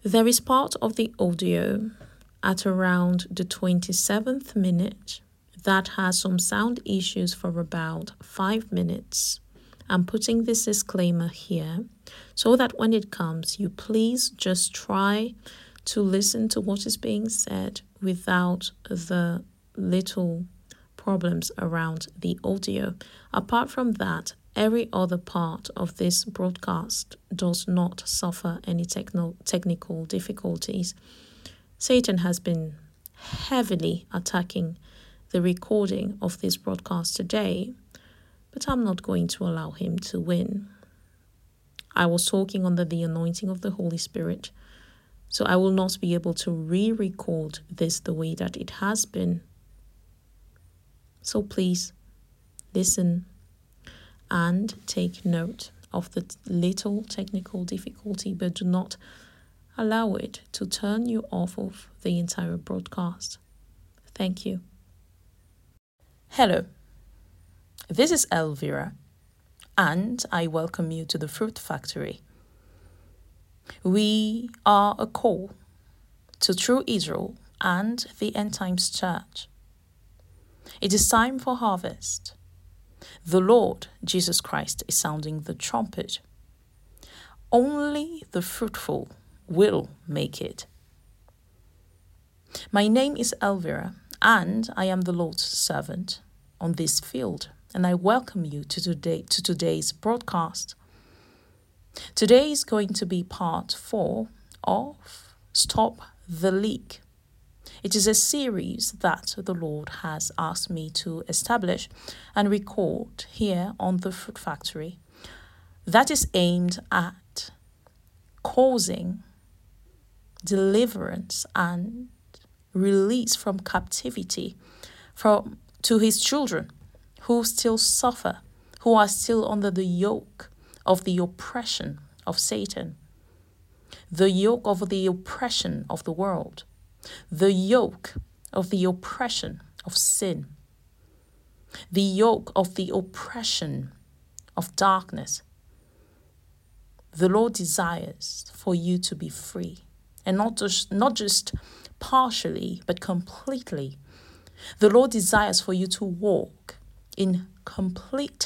There is part of the audio at around the 27th minute that has some sound issues for about 5 minutes. I'm putting this disclaimer here so that when it comes, you please just try to listen to what is being said without the little problems around the audio. Apart from that, every other part of this broadcast does not suffer any technical difficulties. Satan has been heavily attacking the recording of this broadcast today, but I'm not going to allow him to win. I was talking under the anointing of the Holy Spirit, so I will not be able to re-record this the way that it has been. So please listen and take note of the little technical difficulty, but do not allow it to turn you off of the entire broadcast. Thank you. Hello, this is Elvira, and I welcome you to the Fruit Factory. We are a call to True Israel and the End Times Church. It is time for harvest. The Lord Jesus Christ is sounding the trumpet. Only the fruitful will make it. My name is Elvira, and I am the Lord's servant on this field, and I welcome you to today's broadcast. Today is going to be part 4 of Stop the Leak. It is a series that the Lord has asked me to establish and record here on the Fruit Factory that is aimed at causing deliverance and release from captivity to his children who still suffer, who are still under the yoke of the oppression of Satan, the yoke of the oppression of the world, the yoke of the oppression of sin, the yoke of the oppression of darkness. The Lord desires for you to be free, and not just partially, but completely. The Lord desires for you to walk in complete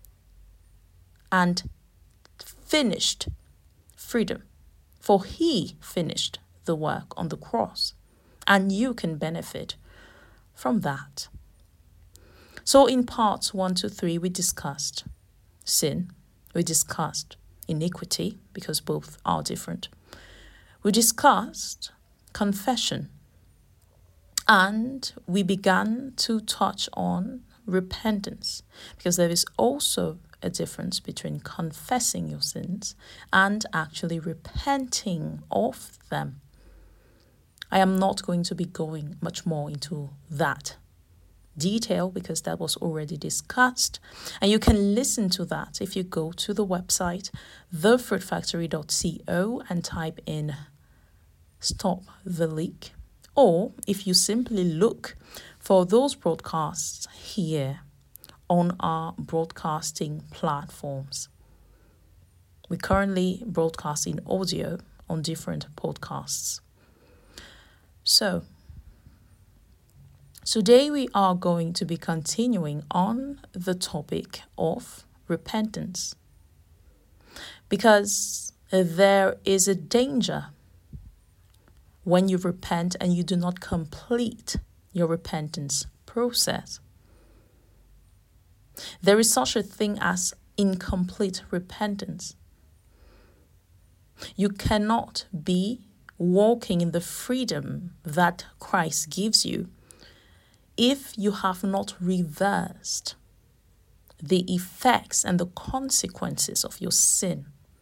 and finished freedom, for he finished the work on the cross, and you can benefit from that. So in parts 1 to 3, we discussed sin, we discussed iniquity, because both are different. We discussed confession, and we began to touch on repentance, because there is also a difference between confessing your sins and actually repenting of them. I am not going to be going much more into that detail because that was already discussed, and you can listen to that if you go to the website thefruitfactory.co and type in Stop the Leak, or if you simply look for those broadcasts here on our broadcasting platforms. We currently broadcast in audio on different podcasts. So, today we are going to be continuing on the topic of repentance, because there is a danger when you repent and you do not complete your repentance process. There is such a thing as incomplete repentance. You cannot be walking in the freedom that Christ gives you if you have not reversed the effects and the consequences of your sin.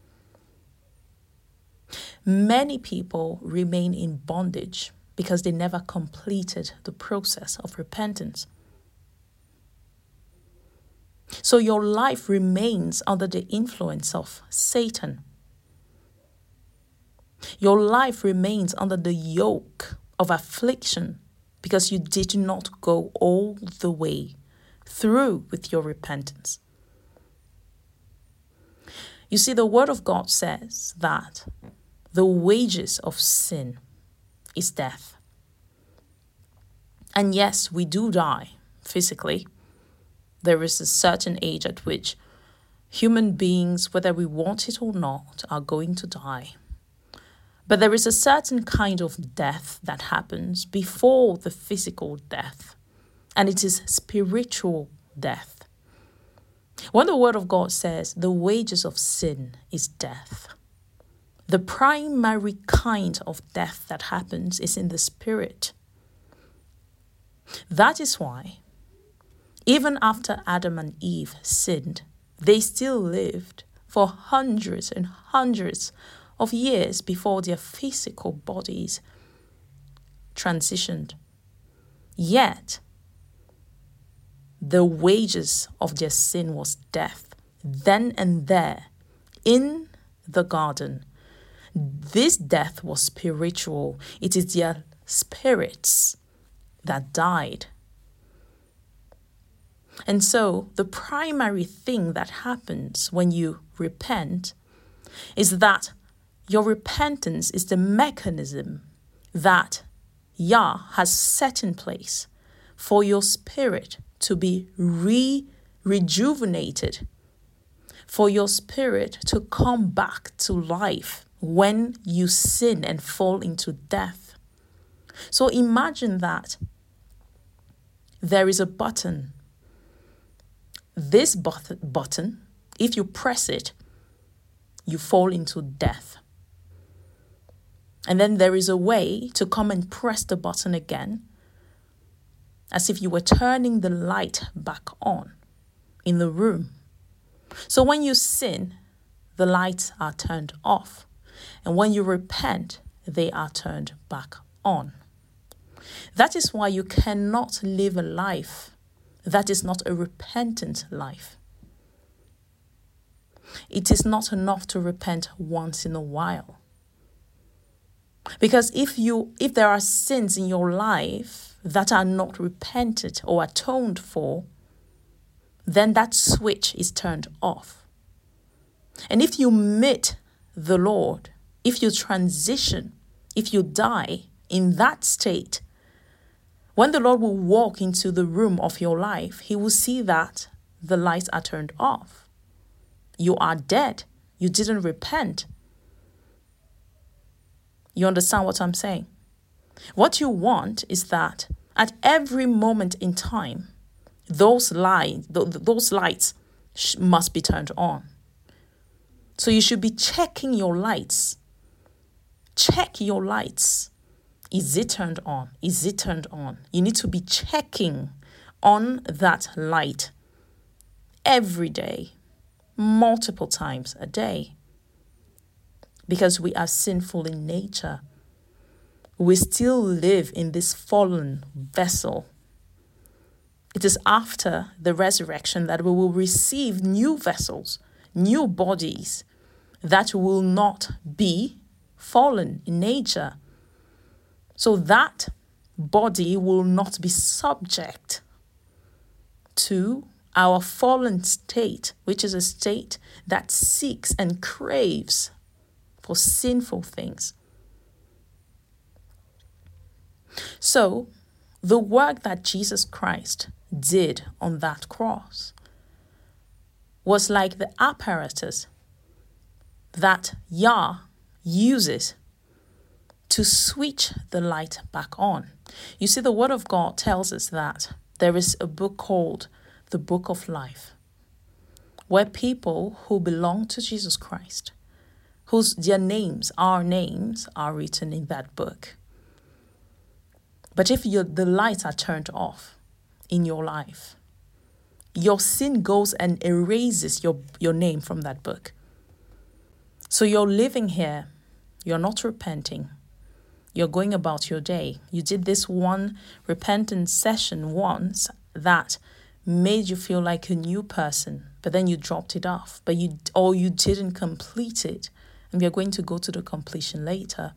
Many people remain in bondage because they never completed the process of repentance. So your life remains under the influence of Satan. Your life remains under the yoke of affliction because you did not go all the way through with your repentance. You see, the Word of God says that the wages of sin is death. And yes, we do die physically. There is a certain age at which human beings, whether we want it or not, are going to die. But there is a certain kind of death that happens before the physical death, and it is spiritual death. When the Word of God says the wages of sin is death, the primary kind of death that happens is in the spirit. That is why, even after Adam and Eve sinned, they still lived for hundreds and hundreds of years before their physical bodies transitioned. Yet, the wages of their sin was death. Then and there, in the garden, this death was spiritual. It is their spirits that died. And so, the primary thing that happens when you repent is that your repentance is the mechanism that Yah has set in place for your spirit to be rejuvenated, for your spirit to come back to life when you sin and fall into death. So imagine that there is a button. This button, if you press it, you fall into death. And then there is a way to come and press the button again, as if you were turning the light back on in the room. So when you sin, the lights are turned off. And when you repent, they are turned back on. That is why you cannot live a life that is not a repentant life. It is not enough to repent once in a while. Because if there are sins in your life that are not repented or atoned for, then that switch is turned off. And if you meet the Lord, if you transition, if you die in that state, when the Lord will walk into the room of your life, he will see that the lights are turned off. You are dead. You didn't repent. You understand what I'm saying? What you want is that at every moment in time, those lights must be turned on. So you should be checking your lights. Check your lights. Is it turned on? Is it turned on? You need to be checking on that light every day, multiple times a day. Because we are sinful in nature. We still live in this fallen vessel. It is after the resurrection that we will receive new vessels, new bodies that will not be fallen in nature. So that body will not be subject to our fallen state, which is a state that seeks and craves for sinful things. So, the work that Jesus Christ did on that cross was like the apparatus that Yah uses to switch the light back on. You see, the Word of God tells us that there is a book called the Book of Life, where people who belong to Jesus Christ, their names, our names, are written in that book. But if the lights are turned off in your life, your sin goes and erases your name from that book. So you're living here, you're not repenting, you're going about your day. You did this one repentance session once that made you feel like a new person, but then you dropped it off, you didn't complete it. And we are going to go to the completion later.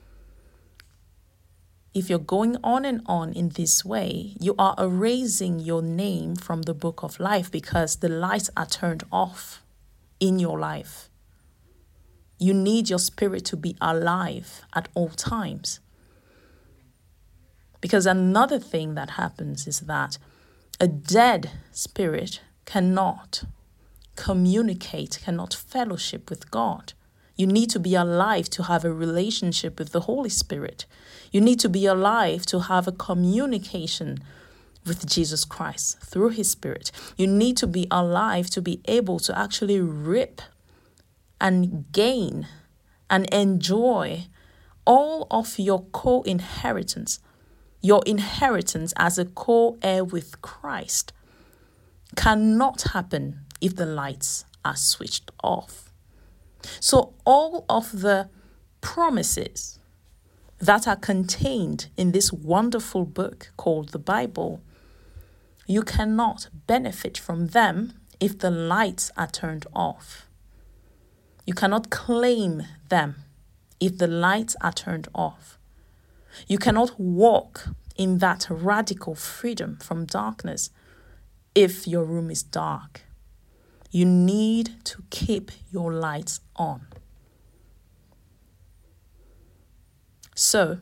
If you're going on and on in this way, you are erasing your name from the book of life because the lights are turned off in your life. You need your spirit to be alive at all times. Because another thing that happens is that a dead spirit cannot communicate, cannot fellowship with God. You need to be alive to have a relationship with the Holy Spirit. You need to be alive to have a communication with Jesus Christ through His Spirit. You need to be alive to be able to actually reap and gain and enjoy all of your co-inheritance. Your inheritance as a co-heir with Christ cannot happen if the lights are switched off. So all of the promises that are contained in this wonderful book called the Bible, you cannot benefit from them if the lights are turned off. You cannot claim them if the lights are turned off. You cannot walk in that radical freedom from darkness if your room is dark. You need to keep your lights on. So,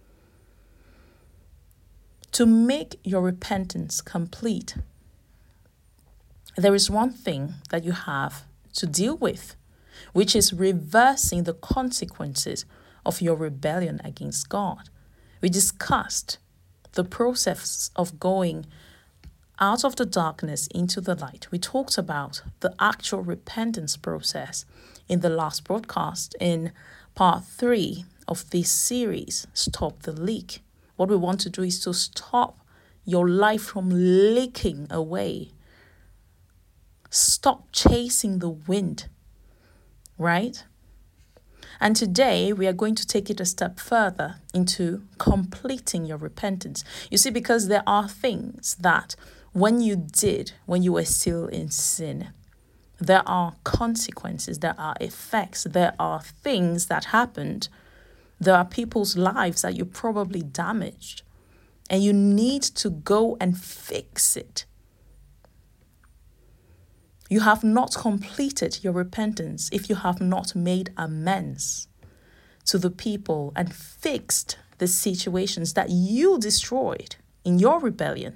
to make your repentance complete, there is one thing that you have to deal with, which is reversing the consequences of your rebellion against God. We discussed the process of going out of the darkness into the light. We talked about the actual repentance process in the last broadcast in part 3 of this series, Stop the Leak. What we want to do is to stop your life from leaking away. Stop chasing the wind, right? And today we are going to take it a step further into completing your repentance. You see, because there are things that when you were still in sin, there are consequences, there are effects, there are things that happened. There are people's lives that you probably damaged, and you need to go and fix it. You have not completed your repentance if you have not made amends to the people and fixed the situations that you destroyed in your rebellion.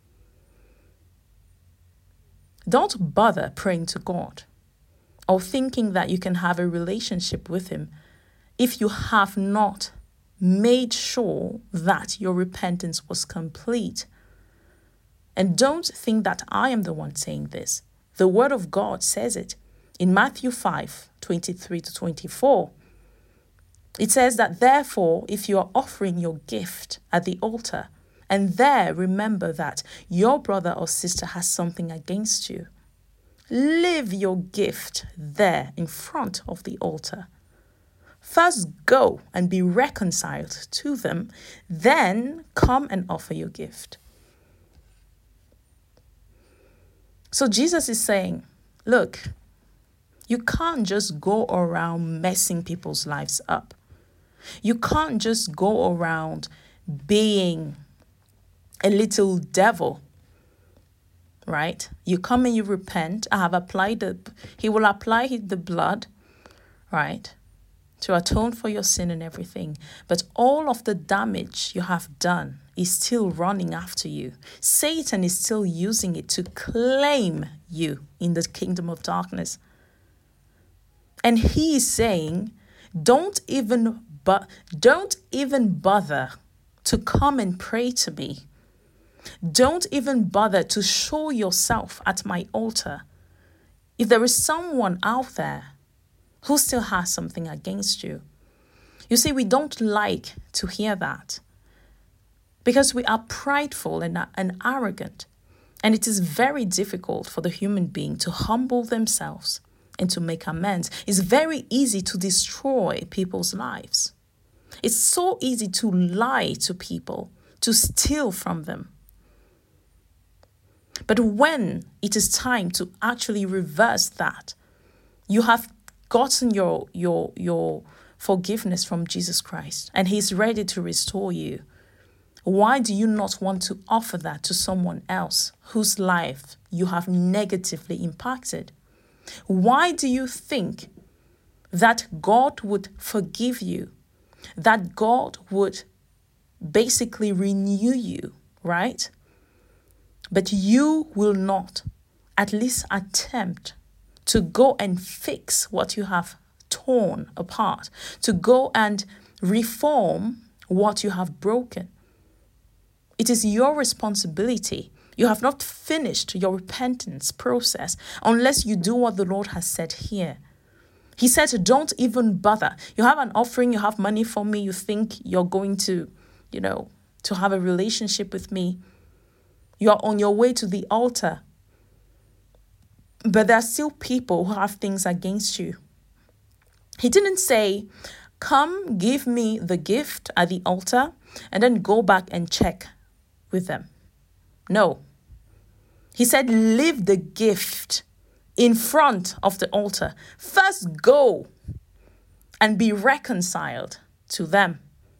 Don't bother praying to God or thinking that you can have a relationship with Him if you have not made sure that your repentance was complete. And don't think that I am the one saying this. The Word of God says it in Matthew 5:23-24. It says that, therefore, if you are offering your gift at the altar, and there remember that your brother or sister has something against you, leave your gift there in front of the altar. First go and be reconciled to them, then come and offer your gift. So Jesus is saying, look, you can't just go around messing people's lives up. You can't just go around being a little devil, right? You come and you repent. He will apply the blood, right, to atone for your sin and everything. But all of the damage you have done is still running after you. Satan is still using it to claim you in the kingdom of darkness. And he is saying, don't even bother to come and pray to me. Don't even bother to show yourself at my altar. If there is someone out there who still has something against you. You see, we don't like to hear that because we are prideful and arrogant. And it is very difficult for the human being to humble themselves and to make amends. It's very easy to destroy people's lives. It's so easy to lie to people, to steal from them. But when it is time to actually reverse that, you have gotten your forgiveness from Jesus Christ, and He's ready to restore you. Why do you not want to offer that to someone else whose life you have negatively impacted? Why do you think that God would forgive you, that God would basically renew you, right? But you will not at least attempt to go and fix what you have torn apart, to go and reform what you have broken. It is your responsibility. You have not finished your repentance process unless you do what the Lord has said here. He said, don't even bother. You have an offering, you have money for me, you think you're going to, to have a relationship with me. You're on your way to the altar. But there are still people who have things against you. He didn't say, come give me the gift at the altar and then go back and check with them. No. He said, leave the gift in front of the altar. First go and be reconciled to them.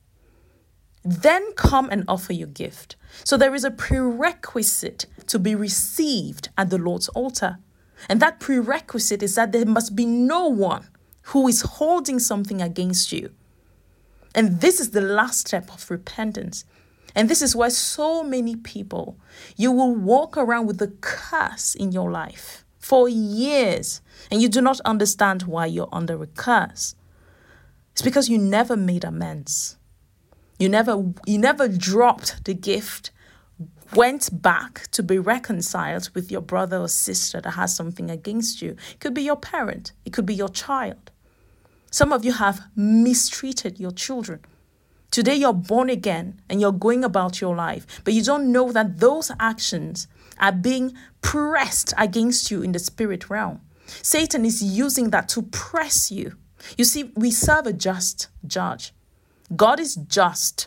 Then come and offer your gift. So there is a prerequisite to be received at the Lord's altar. And that prerequisite is that there must be no one who is holding something against you. And this is the last step of repentance. And this is why so many people, you will walk around with the curse in your life for years, and you do not understand why you're under a curse. It's because you never made amends. You never dropped the gift, went back to be reconciled with your brother or sister that has something against you. It could be your parent. It could be your child. Some of you have mistreated your children. Today you're born again and you're going about your life, but you don't know that those actions are being pressed against you in the spirit realm. Satan is using that to press you. You see, we serve a just judge. God is just.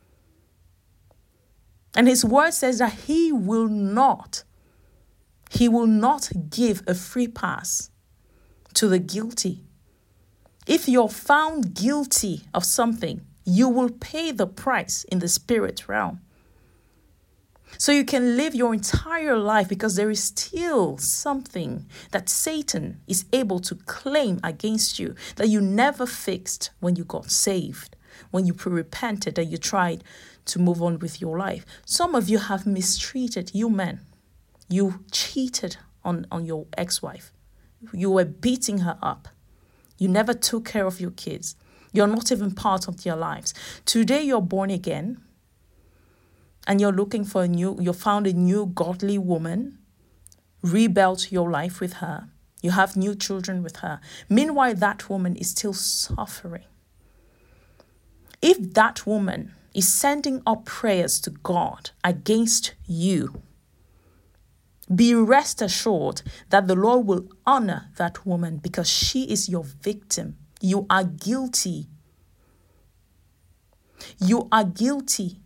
And his word says that he will not give a free pass to the guilty. If you're found guilty of something, you will pay the price in the spirit realm. So you can live your entire life because there is still something that Satan is able to claim against you that you never fixed when you got saved, when you repented and you tried to move on with your life. Some of you have mistreated you men. You cheated on your ex-wife. You were beating her up. You never took care of your kids. You're not even part of their lives. Today you're born again and you're looking for you found a new godly woman, rebuilt your life with her. You have new children with her. Meanwhile, that woman is still suffering. If that woman is sending up prayers to God against you, be rest assured that the Lord will honor that woman because she is your victim. You are guilty. You are guilty.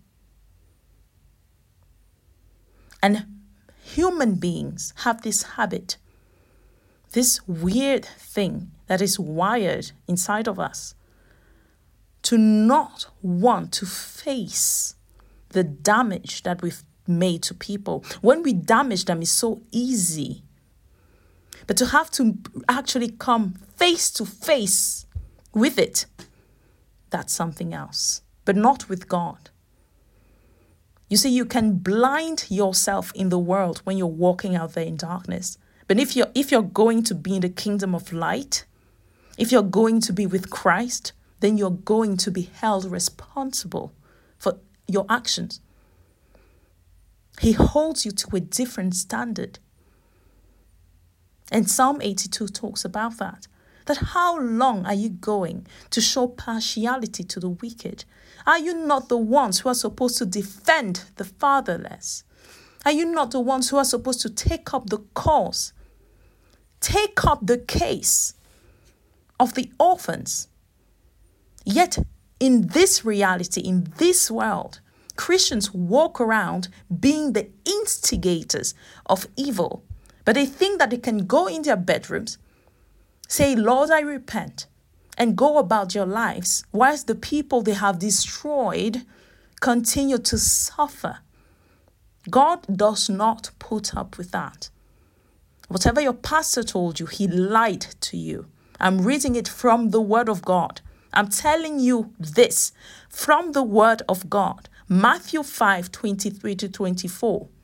And human beings have this habit, this weird thing that is wired inside of us, to not want to face the damage that we've made to people. When we damage them, it's so easy. But to have to actually come face to face with it, that's something else. But not with God. You see, you can blind yourself in the world when you're walking out there in darkness. But if you're going to be in the kingdom of light, if you're going to be with Christ, then you're going to be held responsible for your actions. He holds you to a different standard. And Psalm 82 talks about that how long are you going to show partiality to the wicked? Are you not the ones who are supposed to defend the fatherless? Are you not the ones who are supposed to take up the cause, take up the case of the orphans? Yet in this reality, in this world, Christians walk around being the instigators of evil. But they think that they can go in their bedrooms, say, Lord, I repent, and go about their lives, whilst the people they have destroyed continue to suffer. God does not put up with that. Whatever your pastor told you, he lied to you. I'm reading it from the Word of God. I'm telling you this from the Word of God. Matthew 5:23-24.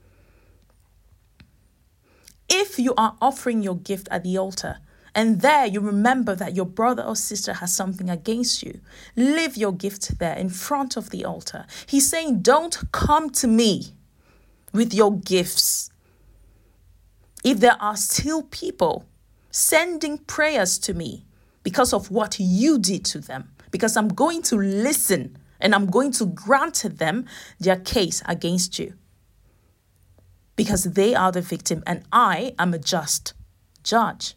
If you are offering your gift at the altar, and there you remember that your brother or sister has something against you, leave your gift there in front of the altar. He's saying, don't come to me with your gifts. If there are still people sending prayers to me because of what you did to them, because I'm going to listen and I'm going to grant them their case against you, because they are the victim and I am a just judge.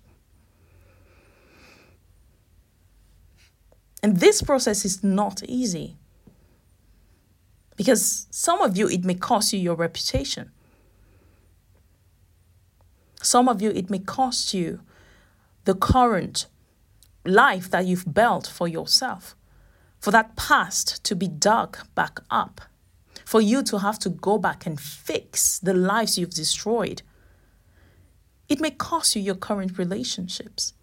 And this process is not easy, because some of you, it may cost you your reputation. Some of you, it may cost you the current life that you've built for yourself, for that past to be dug back up, for you to have to go back and fix the lives you've destroyed. It may cost you your current relationships.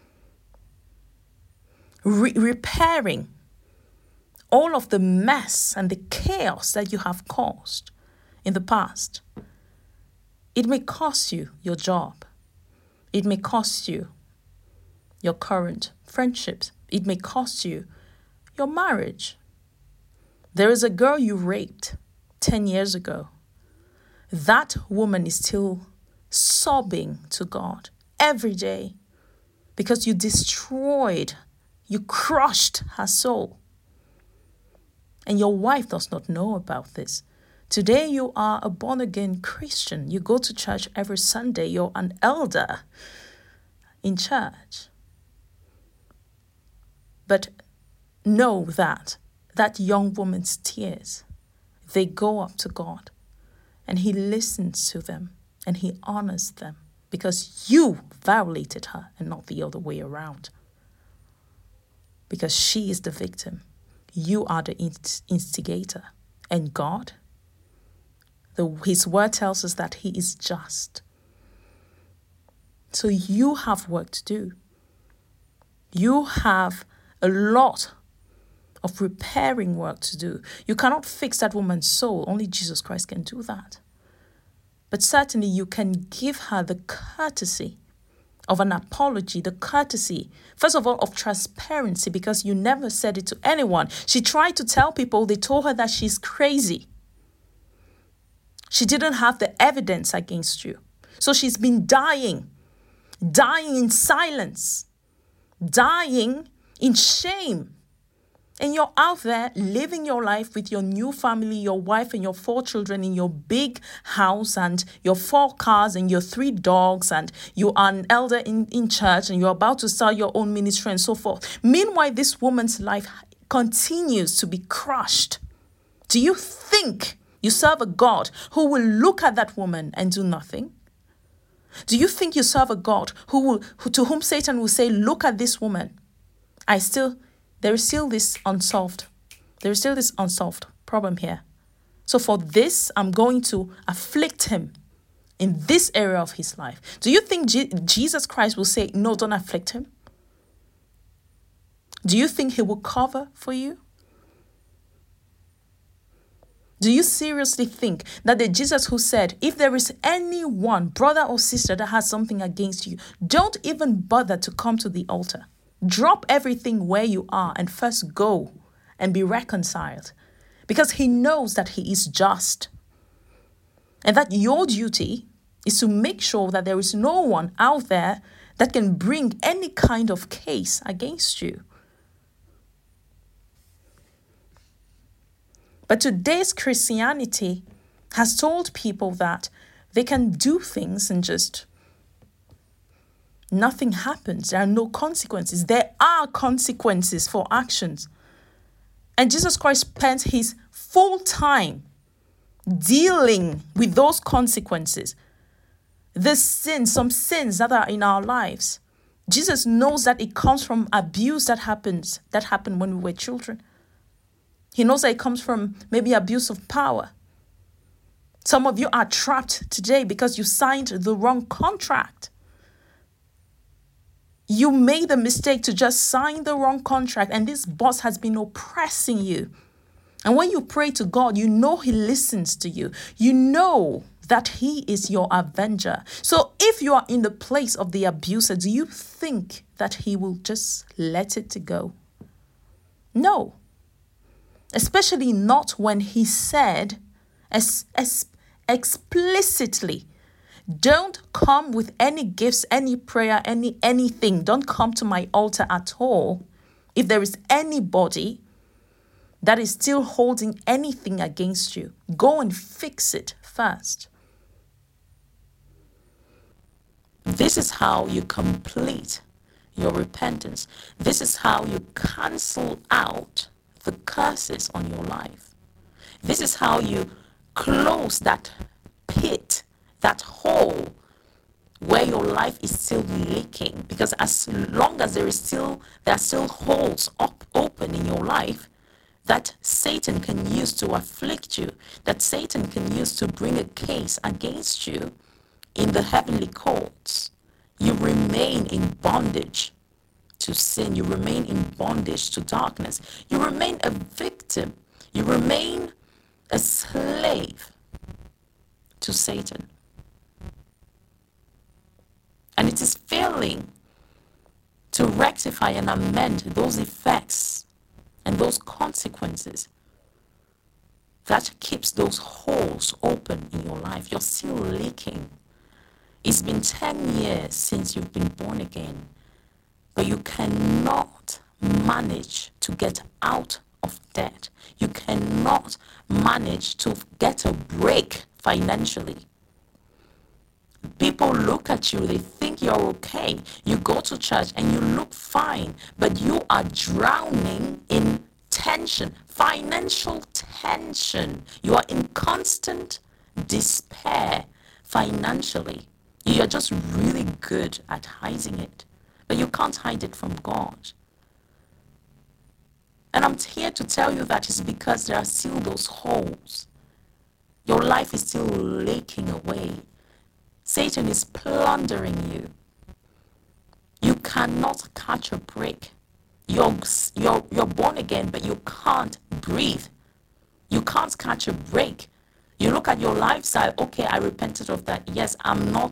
Repairing all of the mess and the chaos that you have caused in the past. It may cost you your job. It may cost you your current friendships. It may cost you your marriage. There is a girl you raped 10 years ago. That woman is still sobbing to God every day because you destroyed, you crushed her soul. And your wife does not know about this. Today you are a born-again Christian. You go to church every Sunday. You're an elder in church. But know that that young woman's tears, they go up to God. And he listens to them and he honors them because you violated her and not the other way around. Because she is the victim. You are the instigator. And God, his word tells us that he is just. So you have work to do. You have a lot of repairing work to do. You cannot fix that woman's soul. Only Jesus Christ can do that. But certainly you can give her the courtesy of an apology, the courtesy, first of all, of transparency, because you never said it to anyone. She tried to tell people, they told her that she's crazy. She didn't have the evidence against you. So she's been dying in silence, dying in shame. And you're out there living your life with your new family, your wife and your 4 children in your big house and your 4 cars and your 3 dogs, and you are an elder in church and you're about to start your own ministry and so forth. Meanwhile, this woman's life continues to be crushed. Do you think you serve a God who will look at that woman and do nothing? Do you think you serve a God to whom Satan will say, look at this woman? There is still this unsolved problem here. So for this, I'm going to afflict him in this area of his life. Do you think Jesus Christ will say, no, don't afflict him? Do you think he will cover for you? Do you seriously think that the Jesus who said, if there is anyone, brother or sister, that has something against you, don't even bother to come to the altar. Drop everything where you are and first go and be reconciled, because he knows that he is just and that your duty is to make sure that there is no one out there that can bring any kind of case against you. But today's Christianity has told people that they can do things and just nothing happens. There are no consequences. There are consequences for actions. And Jesus Christ spent his full time dealing with those consequences. Some sins that are in our lives. Jesus knows that it comes from abuse that happened when we were children. He knows that it comes from maybe abuse of power. Some of you are trapped trapped today because you signed the wrong contract. You made the mistake to just sign the wrong contract, and this boss has been oppressing you. And when you pray to God, you know he listens to you. You know that he is your avenger. So if you are in the place of the abuser, do you think that he will just let it go? No. Especially not when he said explicitly, don't come with any gifts, any prayer, anything. Don't come to my altar at all. If there is anybody that is still holding anything against you, go and fix it first. This is how you complete your repentance. This is how you cancel out the curses on your life. This is how you close that pit, that hole where your life is still leaking. Because as long as there are still holes open in your life that Satan can use to afflict you, that Satan can use to bring a case against you in the heavenly courts, you remain in bondage to sin. You remain in bondage to darkness. You remain a victim. You remain a slave to Satan. And it is failing to rectify and amend those effects and those consequences that keeps those holes open in your life. You're still leaking. It's been 10 years since you've been born again, but you cannot manage to get out of debt. You cannot manage to get a break financially. People look at you, they think you're okay. You go to church and you look fine, but you are drowning in tension, financial tension. You are in constant despair financially. You're just really good at hiding it, but you can't hide it from God. And I'm here to tell you that it's because there are still those holes. Your life is still leaking away. Satan is plundering you. You cannot catch a break. You're born again, but you can't breathe. You can't catch a break. You look at your lifestyle. Okay, I repented of that. Yes, I'm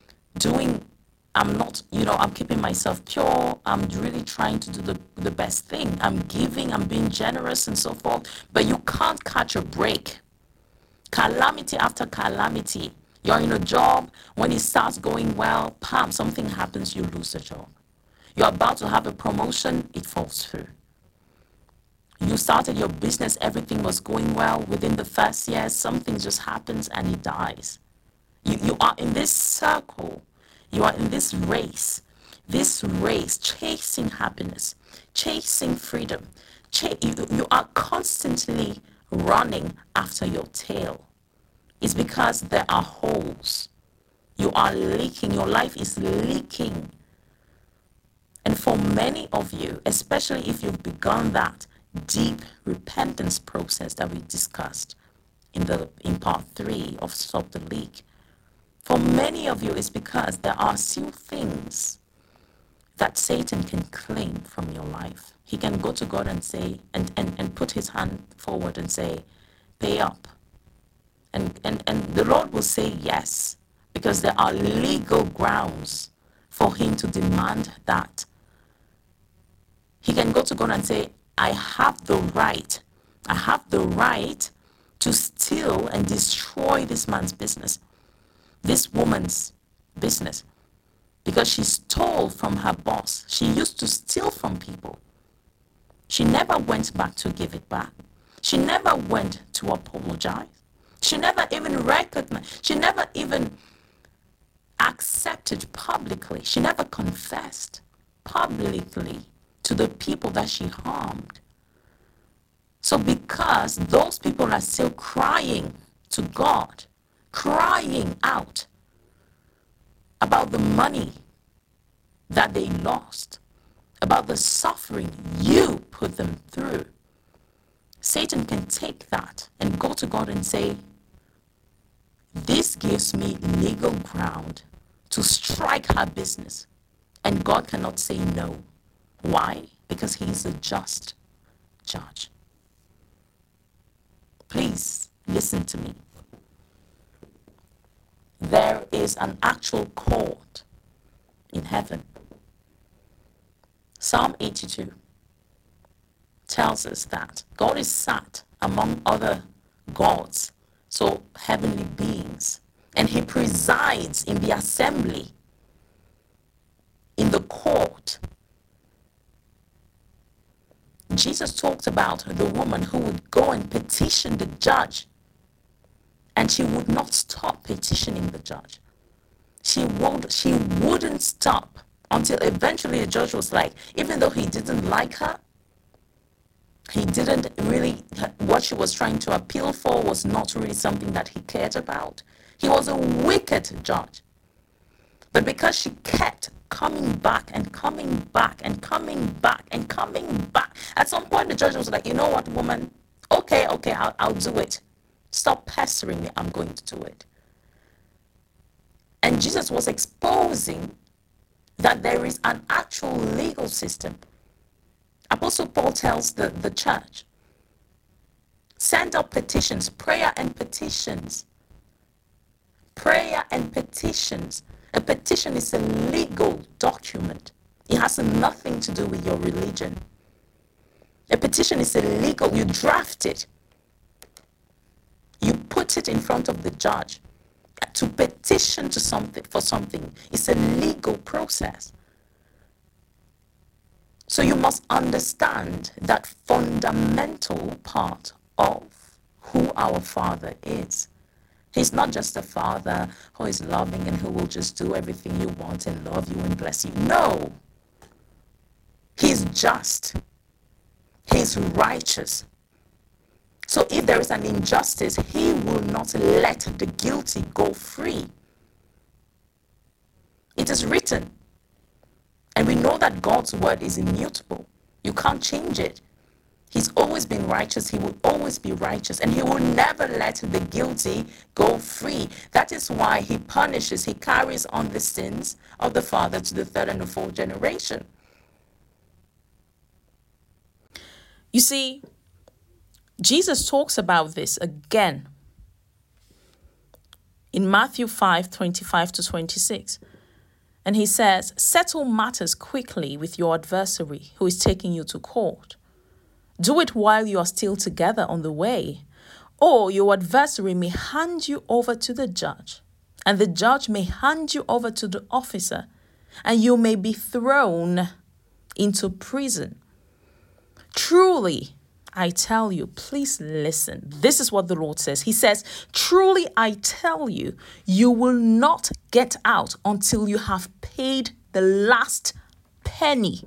keeping myself pure. I'm really trying to do the best thing. I'm giving, I'm being generous and so forth. But you can't catch a break. Calamity after calamity. You're in a job. When it starts going well, bam, something happens, you lose the job. You're about to have a promotion, it falls through. You started your business, everything was going well. Within the first year, something just happens and it dies. You are in this circle. You are in this race, chasing happiness, chasing freedom. You are constantly running after your tail. It's because there are holes. You are leaking. Your life is leaking. And for many of you, especially if you've begun that deep repentance process that we discussed in part 3 of Stop the Leak, for many of you, it's because there are still things that Satan can claim from your life. He can go to God and say, and put his hand forward and say, pay up. And the Lord will say yes, because there are legal grounds for him to demand that. He can go to God and say, I have the right to steal and destroy this man's business, this woman's business, because she stole from her boss. She used to steal from people. She never went back to give it back. She never went to apologize. She never even recognized. She never even accepted publicly. She never confessed publicly to the people that she harmed. So because those people are still crying to God, crying out about the money that they lost, about the suffering you put them through, Satan can take that and go to God and say, this gives me legal ground to strike her business, And God cannot say no. Why? Because he is a just judge. Please listen to me. There is an actual court in heaven. Psalm 82 tells us that God is sat among other gods, so heavenly beings, and he presides in the assembly, in the court. Jesus talked about the woman who would go and petition the judge, and she would not stop petitioning the judge. She wouldn't stop until eventually the judge was like, even though he didn't like her, he didn't really, what she was trying to appeal for was not really something that he cared about. He was a wicked judge. But because she kept coming back and coming back and coming back and coming back, at some point the judge was like, you know what, woman? Okay, I'll do it. Stop pestering me. I'm going to do it. And Jesus was exposing that there is an actual legal system. Apostle Paul tells the church, send up petitions, prayer and petitions. Prayer and petitions. A petition is a legal document. It has nothing to do with your religion. A petition is illegal. You draft it. You put it in front of the judge. To petition to something for something is a legal process. So you must understand that fundamental part of who our Father is. He's not just a Father who is loving and who will just do everything you want and love you and bless you. No. He's just. He's righteous. So if there is an injustice, he will not let the guilty go free. It is written. And we know that God's word is immutable. You can't change it. He's always been righteous. He will always be righteous. And he will never let the guilty go free. That is why he punishes, he carries on the sins of the father to the third and the fourth generation. You see, Jesus talks about this again in Matthew 5:25-26. And he says, settle matters quickly with your adversary who is taking you to court. Do it while you are still together on the way, or your adversary may hand you over to the judge, and the judge may hand you over to the officer, and you may be thrown into prison. Truly, I tell you, please listen. This is what the Lord says. He says, truly, I tell you, you will not get out until you have paid the last penny.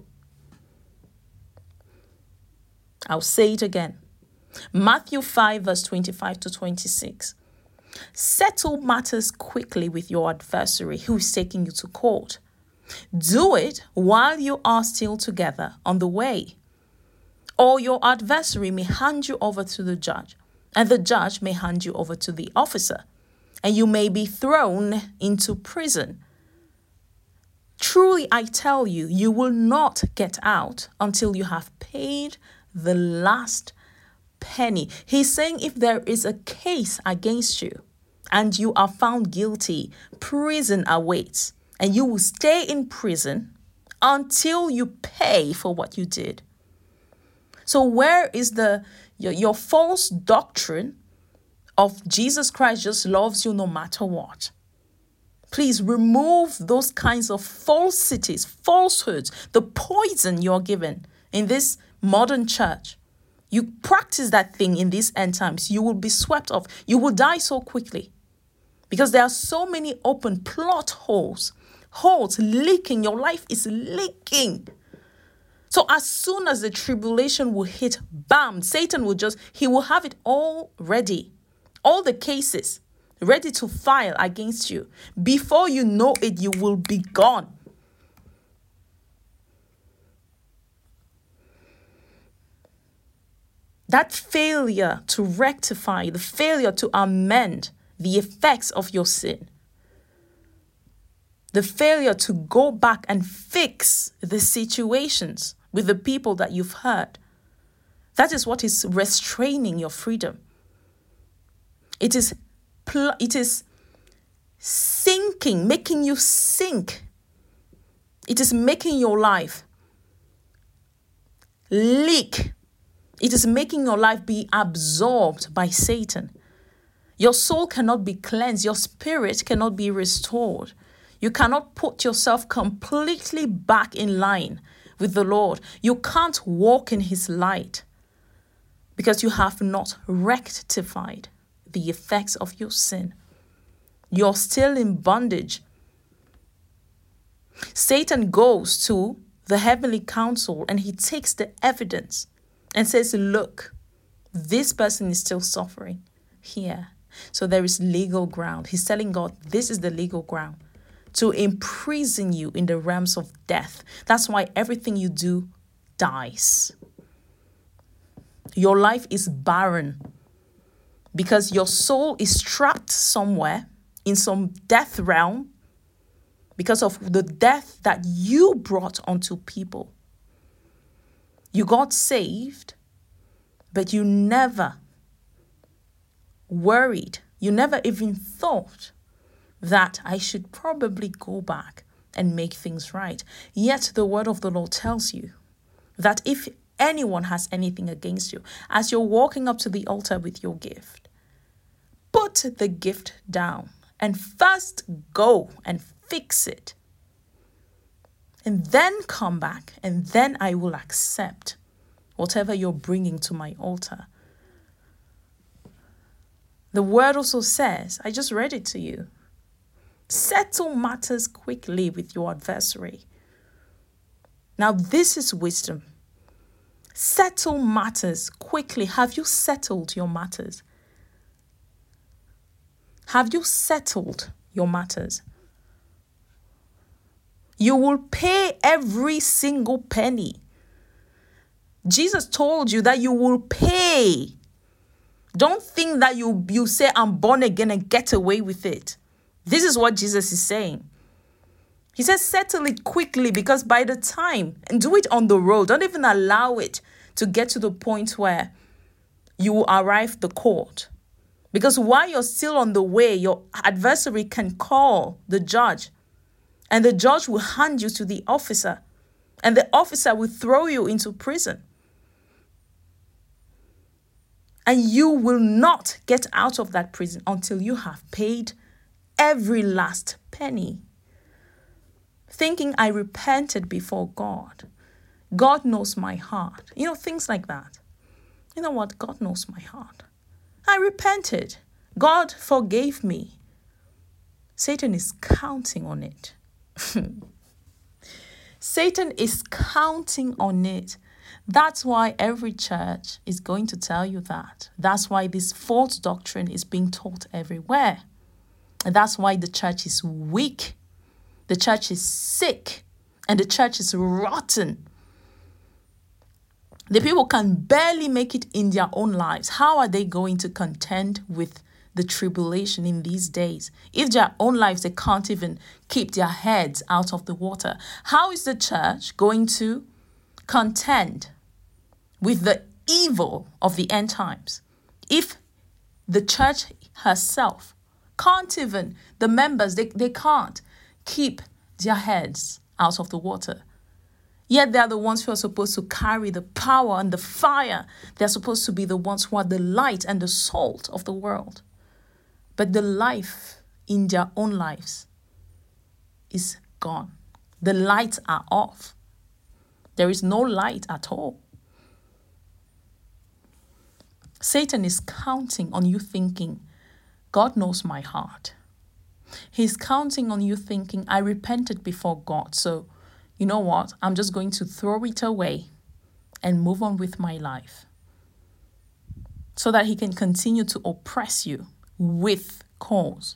I'll say it again. Matthew 5:25-26. Settle matters quickly with your adversary who is taking you to court. Do it while you are still together on the way. Or your adversary may hand you over to the judge, and the judge may hand you over to the officer, and you may be thrown into prison. Truly, I tell you, you will not get out until you have paid the last penny. He's saying if there is a case against you and you are found guilty, prison awaits, and you will stay in prison until you pay for what you did. So where is your false doctrine of Jesus Christ just loves you no matter what? Please remove those kinds of falsities, falsehoods, the poison you're given in this modern church. You practice that thing in these end times, you will be swept off. You will die so quickly because there are so many open plot holes leaking. Your life is leaking. So as soon as the tribulation will hit, bam, Satan he will have it all ready. All the cases ready to file against you. Before you know it, you will be gone. That failure to rectify, the failure to amend the effects of your sin The failure to go back and fix the situations with the people that you've hurt. That is what is restraining your freedom. It is sinking, making you sink. It is making your life leak. It is making your life be absorbed by Satan. Your soul cannot be cleansed. Your spirit cannot be restored. You cannot put yourself completely back in line with the Lord. You can't walk in his light because you have not rectified the effects of your sin. You're still in bondage. Satan goes to the heavenly council and he takes the evidence and says, look, this person is still suffering here. So there is legal ground. He's telling God, this is the legal ground to imprison you in the realms of death. That's why everything you do dies. Your life is barren because your soul is trapped somewhere in some death realm because of the death that you brought onto people. You got saved, but you never worried. You never even thought that I should probably go back and make things right. Yet the word of the Lord tells you that if anyone has anything against you, as you're walking up to the altar with your gift, put the gift down and first go and fix it. And then come back, and then I will accept whatever you're bringing to my altar. The word also says, I just read it to you, settle matters quickly with your adversary. Now this is wisdom. Settle matters quickly. Have you settled your matters? Have you settled your matters? You will pay every single penny. Jesus told you that you will pay. Don't think that you say, I'm born again and get away with it. This is what Jesus is saying. He says, settle it quickly because by the time, and do it on the road. Don't even allow it to get to the point where you will arrive the court. Because while you're still on the way, your adversary can call the judge. And the judge will hand you to the officer. And the officer will throw you into prison. And you will not get out of that prison until you have paid every last penny. Thinking I repented before God. God knows my heart. Things like that. You know what? God knows my heart. I repented. God forgave me. Satan is counting on it. Satan is counting on it. That's why every church is going to tell you that. That's why this false doctrine is being taught everywhere. And that's why the church is weak. The church is sick. And the church is rotten. The people can barely make it in their own lives. How are they going to contend with the tribulation in these days? If their own lives, they can't even keep their heads out of the water. How is the church going to contend with the evil of the end times if the church herself can't even, the members, they can't keep their heads out of the water? Yet they are the ones who are supposed to carry the power and the fire. They're supposed to be the ones who are the light and the salt of the world. But the life in their own lives is gone. The lights are off. There is no light at all. Satan is counting on you thinking, God knows my heart. He's counting on you thinking, I repented before God, so you know what? I'm just going to throw it away and move on with my life. So that he can continue to oppress you with cause.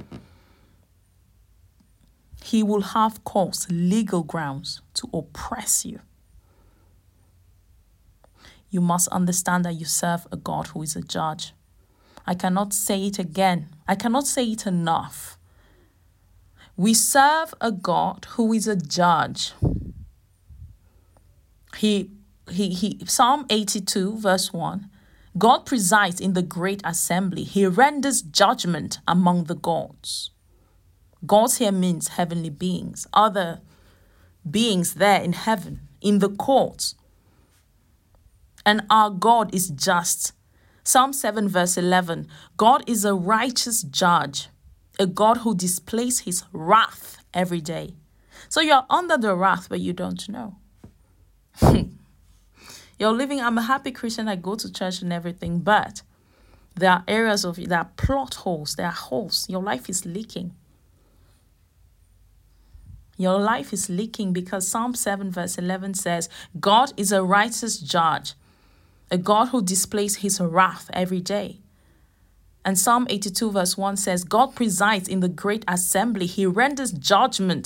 He will have cause, legal grounds to oppress you. You must understand that you serve a God who is a judge. I cannot say it again. I cannot say it enough. We serve a God who is a judge. Psalm 82 verse 1. God presides in the great assembly. He renders judgment among the gods. Gods here means heavenly beings, other beings there in heaven, in the courts. And our God is just. Psalm 7 verse 11. God is a righteous judge, a God who displays his wrath every day. So you're under the wrath, but you don't know. I'm a happy Christian, I go to church and everything, but there are areas of, there are plot holes, there are holes. Your life is leaking. Your life is leaking because Psalm 7 verse 11 says, God is a righteous judge, a God who displays his wrath every day. And Psalm 82 verse 1 says, God presides in the great assembly. He renders judgment.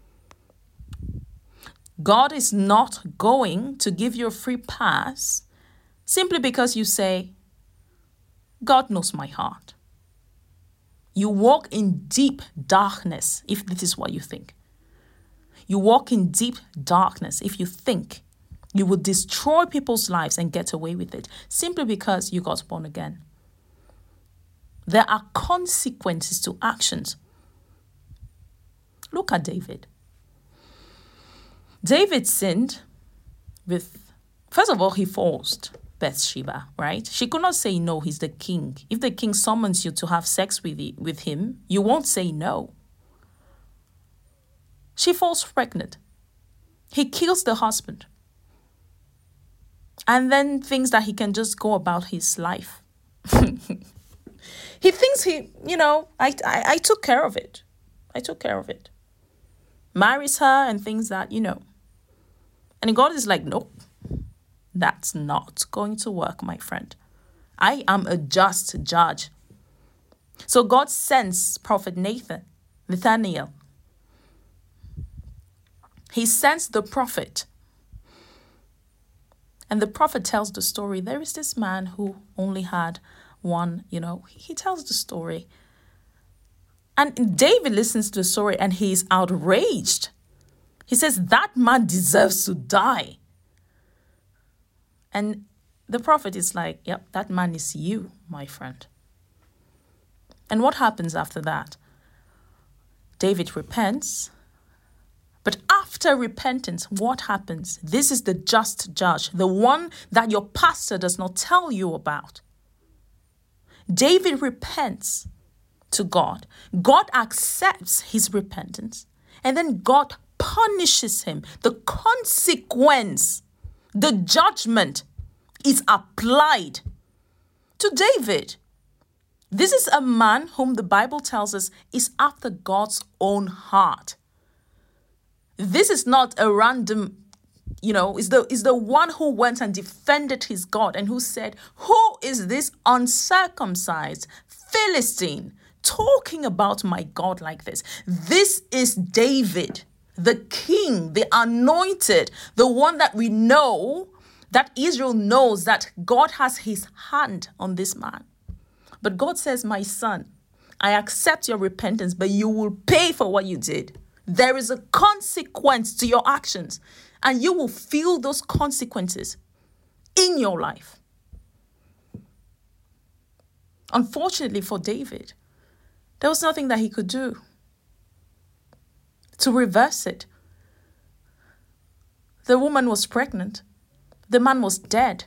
God is not going to give you a free pass simply because you say, God knows my heart. You walk in deep darkness if this is what you think. You walk in deep darkness if you think you will destroy people's lives and get away with it simply because you got born again. There are consequences to actions. Look at David. David sinned with, first of all, he forced Bathsheba, right? She could not say no, he's the king. If the king summons you to have sex with him, you won't say no. She falls pregnant. He kills the husband. And then thinks that he can just go about his life. He thinks I took care of it. I took care of it. Marries her and thinks that, And God is like, nope, that's not going to work, my friend. I am a just judge. So God sends Prophet Nathaniel. He sends the prophet. And the prophet tells the story. There is this man who only had one, he tells the story. And David listens to the story and he's outraged. He says, that man deserves to die. And the prophet is like, yep, that man is you, my friend. And what happens after that? David repents. But after repentance, what happens? This is the just judge, the one that your pastor does not tell you about. David repents to God. God accepts his repentance. And then God punishes him. The consequence, the judgment is applied to David. This is a man whom the Bible tells us is after God's own heart. This is not a random, is the one who went and defended his God and who said, who is this uncircumcised Philistine talking about my God like this? This is David, the king, the anointed, the one that we know, that Israel knows that God has his hand on this man. But God says, my son, I accept your repentance, but you will pay for what you did. There is a consequence to your actions, and you will feel those consequences in your life. Unfortunately for David, there was nothing that he could do to reverse it. The woman was pregnant. The man was dead.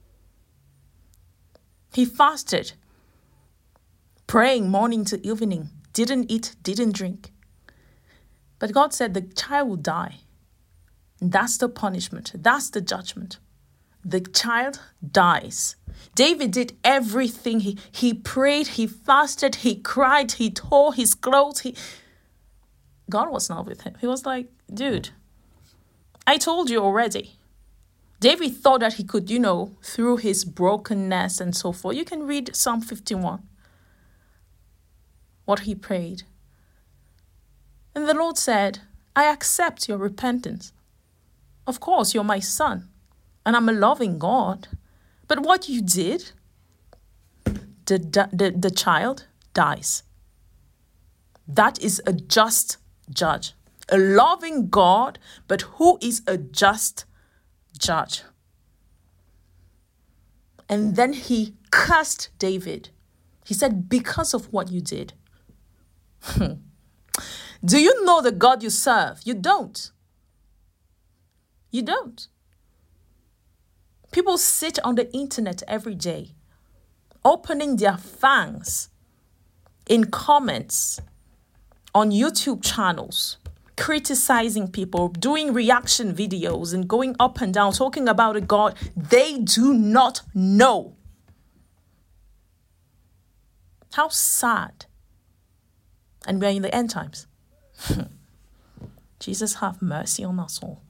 He fasted, praying morning to evening, didn't eat, didn't drink. But God said the child will die. That's the punishment. That's the judgment. The child dies. David did everything. He prayed, he fasted, he cried, he tore his clothes. God was not with him. He was like, dude, I told you already. David thought that he could, through his brokenness and so forth. You can read Psalm 51, what he prayed. And the Lord said, I accept your repentance. Of course, you're my son, and I'm a loving God. But what you did, the child dies. That is a just judge. A loving God, but who is a just judge. And then he cursed David. He said, because of what you did. Do you know the God you serve? You don't. You don't. People sit on the internet every day, opening their fangs in comments on YouTube channels, criticizing people, doing reaction videos and going up and down, talking about a God they do not know. How sad. And we're in the end times. Jesus, have mercy on us all.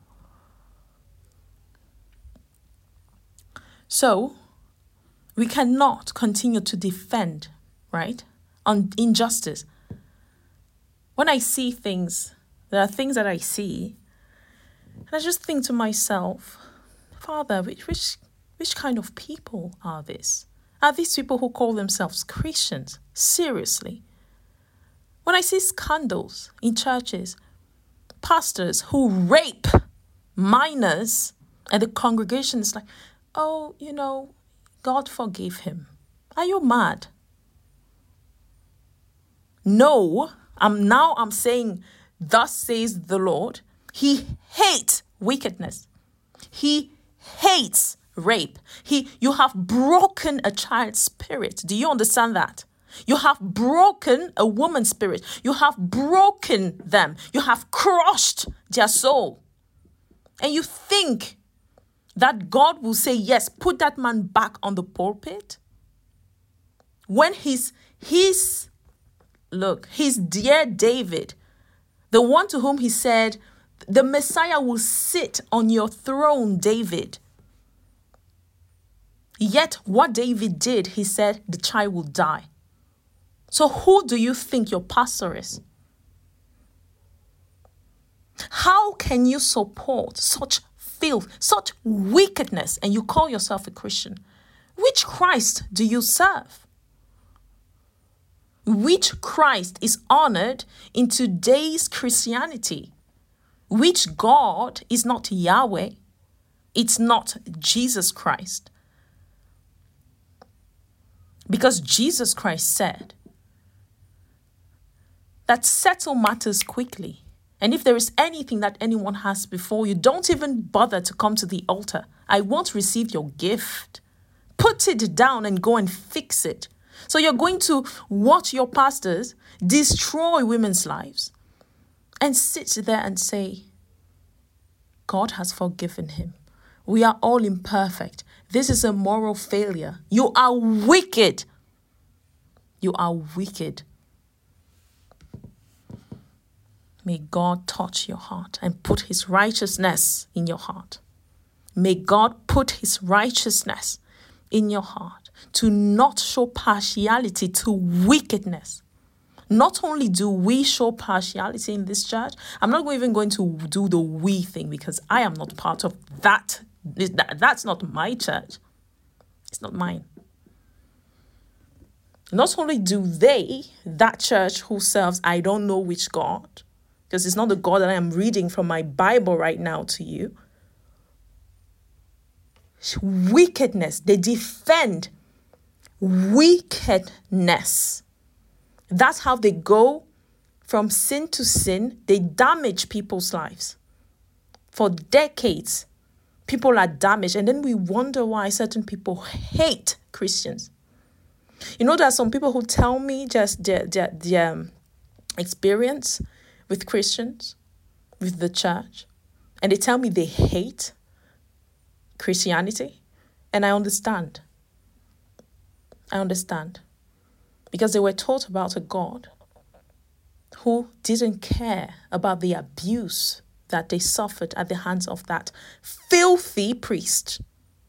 So, we cannot continue to defend, right, on injustice. When I see things, there are things that I see, and I just think to myself, Father, which kind of people are this? Are these people who call themselves Christians? Seriously. When I see scandals in churches, pastors who rape minors, and the congregation is like, oh, God forgive him. Are you mad? No, I'm saying, thus says the Lord. He hates wickedness. He hates rape. You have broken a child's spirit. Do you understand that? You have broken a woman's spirit. You have broken them. You have crushed their soul. And you think that God will say, yes, put that man back on the pulpit? When his dear David, the one to whom he said, the Messiah will sit on your throne, David. Yet what David did, he said, the child will die. So who do you think your pastor is? How can you support such filth, such wickedness, and you call yourself a Christian? Which Christ do you serve? Which Christ is honored in today's Christianity? Which God is not Yahweh? It's not Jesus Christ. Because Jesus Christ said that settle matters quickly. And if there is anything that anyone has before you, don't even bother to come to the altar. I won't receive your gift. Put it down and go and fix it. So you're going to watch your pastors destroy women's lives and sit there and say, God has forgiven him. We are all imperfect. This is a moral failure. You are wicked. You are wicked. May God touch your heart and put his righteousness in your heart. May God put his righteousness in your heart to not show partiality to wickedness. Not only do we show partiality in this church, I'm not even going to do the we thing because I am not part of that. That's not my church. It's not mine. Not only do they, that church who serves I don't know which God, because it's not the God that I am reading from my Bible right now to you. Wickedness. They defend wickedness. That's how they go from sin to sin. They damage people's lives. For decades, people are damaged. And then we wonder why certain people hate Christians. There are some people who tell me just their experience with Christians, with the church, and they tell me they hate Christianity, and I understand. Because they were taught about a God who didn't care about the abuse that they suffered at the hands of that filthy priest.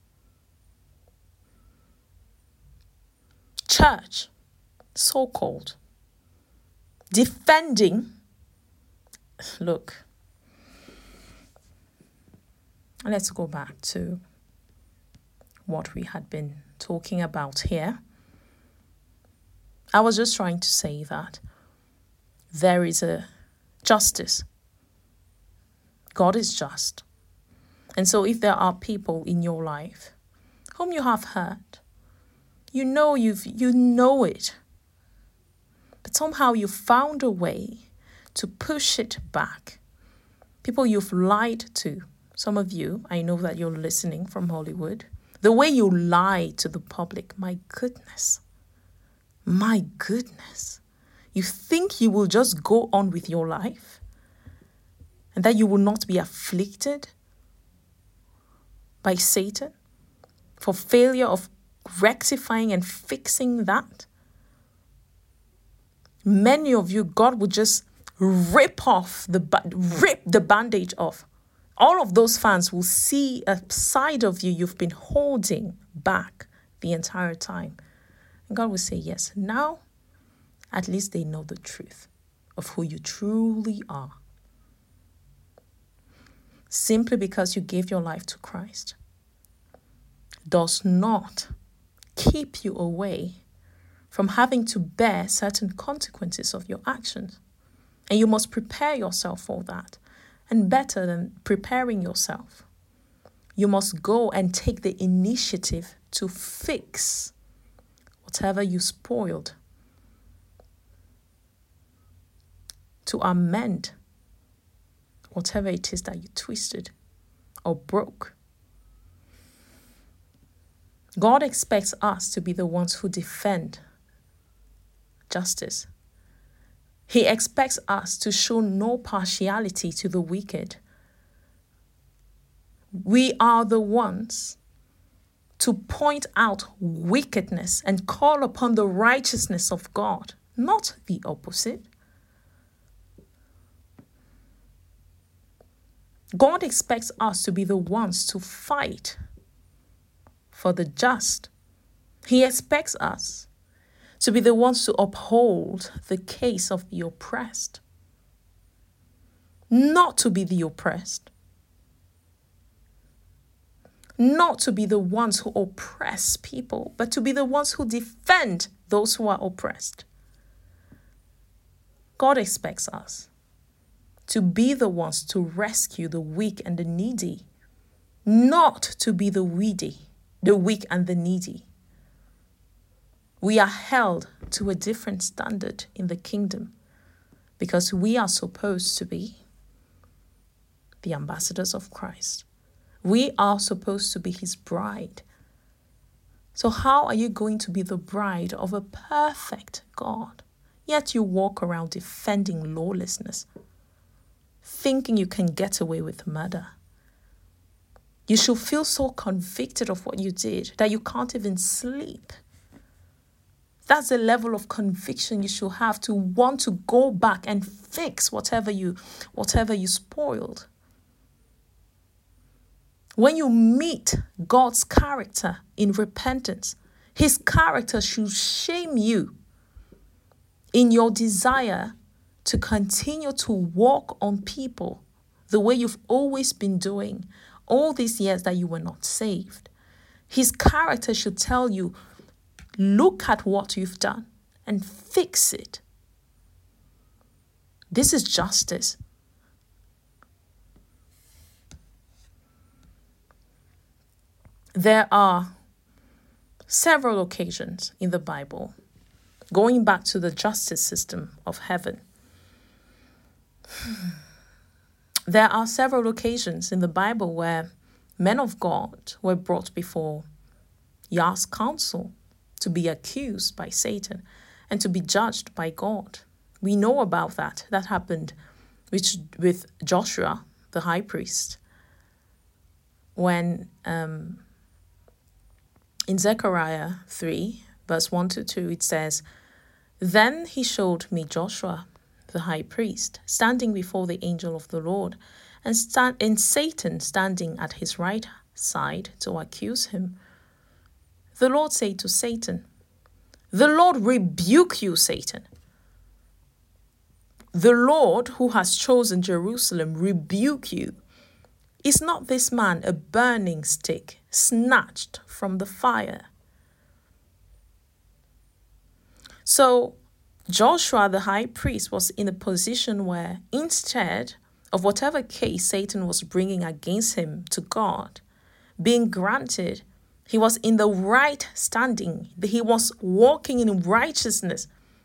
Church, so-called, defending. Look, let's go back to what we had been talking about here. I was just trying to say that there is a justice. God is just. And so if there are people in your life whom you have hurt, you know it, but somehow you found a way to push it back. People you've lied to. Some of you, I know that you're listening from Hollywood. The way you lie to the public, my goodness. My goodness. You think you will just go on with your life and that you will not be afflicted by Satan for failure of rectifying and fixing that? Many of you, God would just rip the bandage off. All of those fans will see a side of you you've been holding back the entire time. And God will say, yes, now at least they know the truth of who you truly are. Simply because you gave your life to Christ does not keep you away from having to bear certain consequences of your actions. And you must prepare yourself for that. And better than preparing yourself, you must go and take the initiative to fix whatever you spoiled, to amend whatever it is that you twisted or broke. God expects us to be the ones who defend justice. He expects us to show no partiality to the wicked. We are the ones to point out wickedness and call upon the righteousness of God, not the opposite. God expects us to be the ones to fight for the just. He expects us to be the ones to uphold the case of the oppressed, not to be the oppressed, not to be the ones who oppress people, but to be the ones who defend those who are oppressed. God expects us to be the ones to rescue the weak and the needy, not to be the weak and the needy. We are held to a different standard in the kingdom because we are supposed to be the ambassadors of Christ. We are supposed to be his bride. So how are you going to be the bride of a perfect God, yet you walk around defending lawlessness, thinking you can get away with murder? You should feel so convicted of what you did that you can't even sleep. That's the level of conviction you should have to want to go back and fix whatever you spoiled. When you meet God's character in repentance, his character should shame you in your desire to continue to walk on people the way you've always been doing all these years that you were not saved. His character should tell you, look at what you've done and fix it. This is justice. There are several occasions in the Bible, going back to the justice system of heaven. There are several occasions in the Bible where men of God were brought before Yah's council to be accused by Satan and to be judged by God. We know about that. That happened with Joshua, the high priest, when in Zechariah 3, verse 1-2, it says, "Then he showed me Joshua, the high priest, standing before the angel of the Lord, and Satan standing at his right side to accuse him. The Lord said to Satan, 'The Lord rebuke you, Satan. The Lord who has chosen Jerusalem rebuke you. Is not this man a burning stick snatched from the fire?'" So Joshua, the high priest, was in a position where instead of whatever case Satan was bringing against him to God being granted, he was in the right standing. He was walking in righteousness.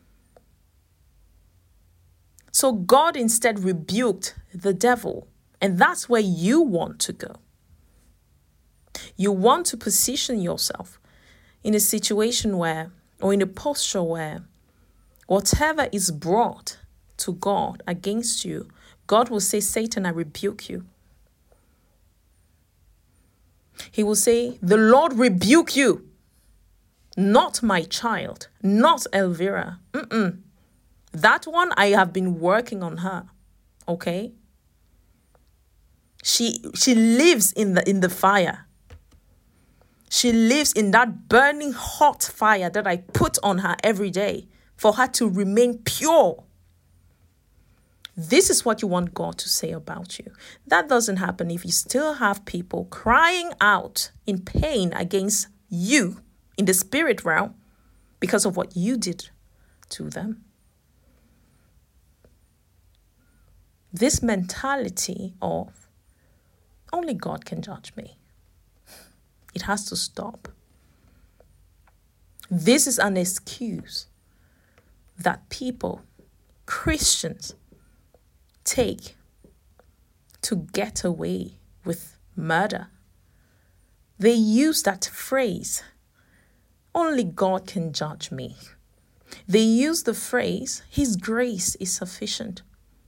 So God instead rebuked the devil. And that's where you want to go. You want to position yourself in a situation where, or in a posture where, whatever is brought to God against you, God will say, Satan, I rebuke you. He will say, the Lord rebuke you, not my child, not Elvira. That one, I have been working on her, okay? She lives in the fire. She lives in that burning hot fire that I put on her every day for her to remain pure. This is what you want God to say about you. That doesn't happen if you still have people crying out in pain against you in the spirit realm because of what you did to them. This mentality of only God can judge me, it has to stop. This is an excuse that people, Christians, take to get away with murder. They use that phrase, only God can judge me. They use the phrase, His grace is sufficient.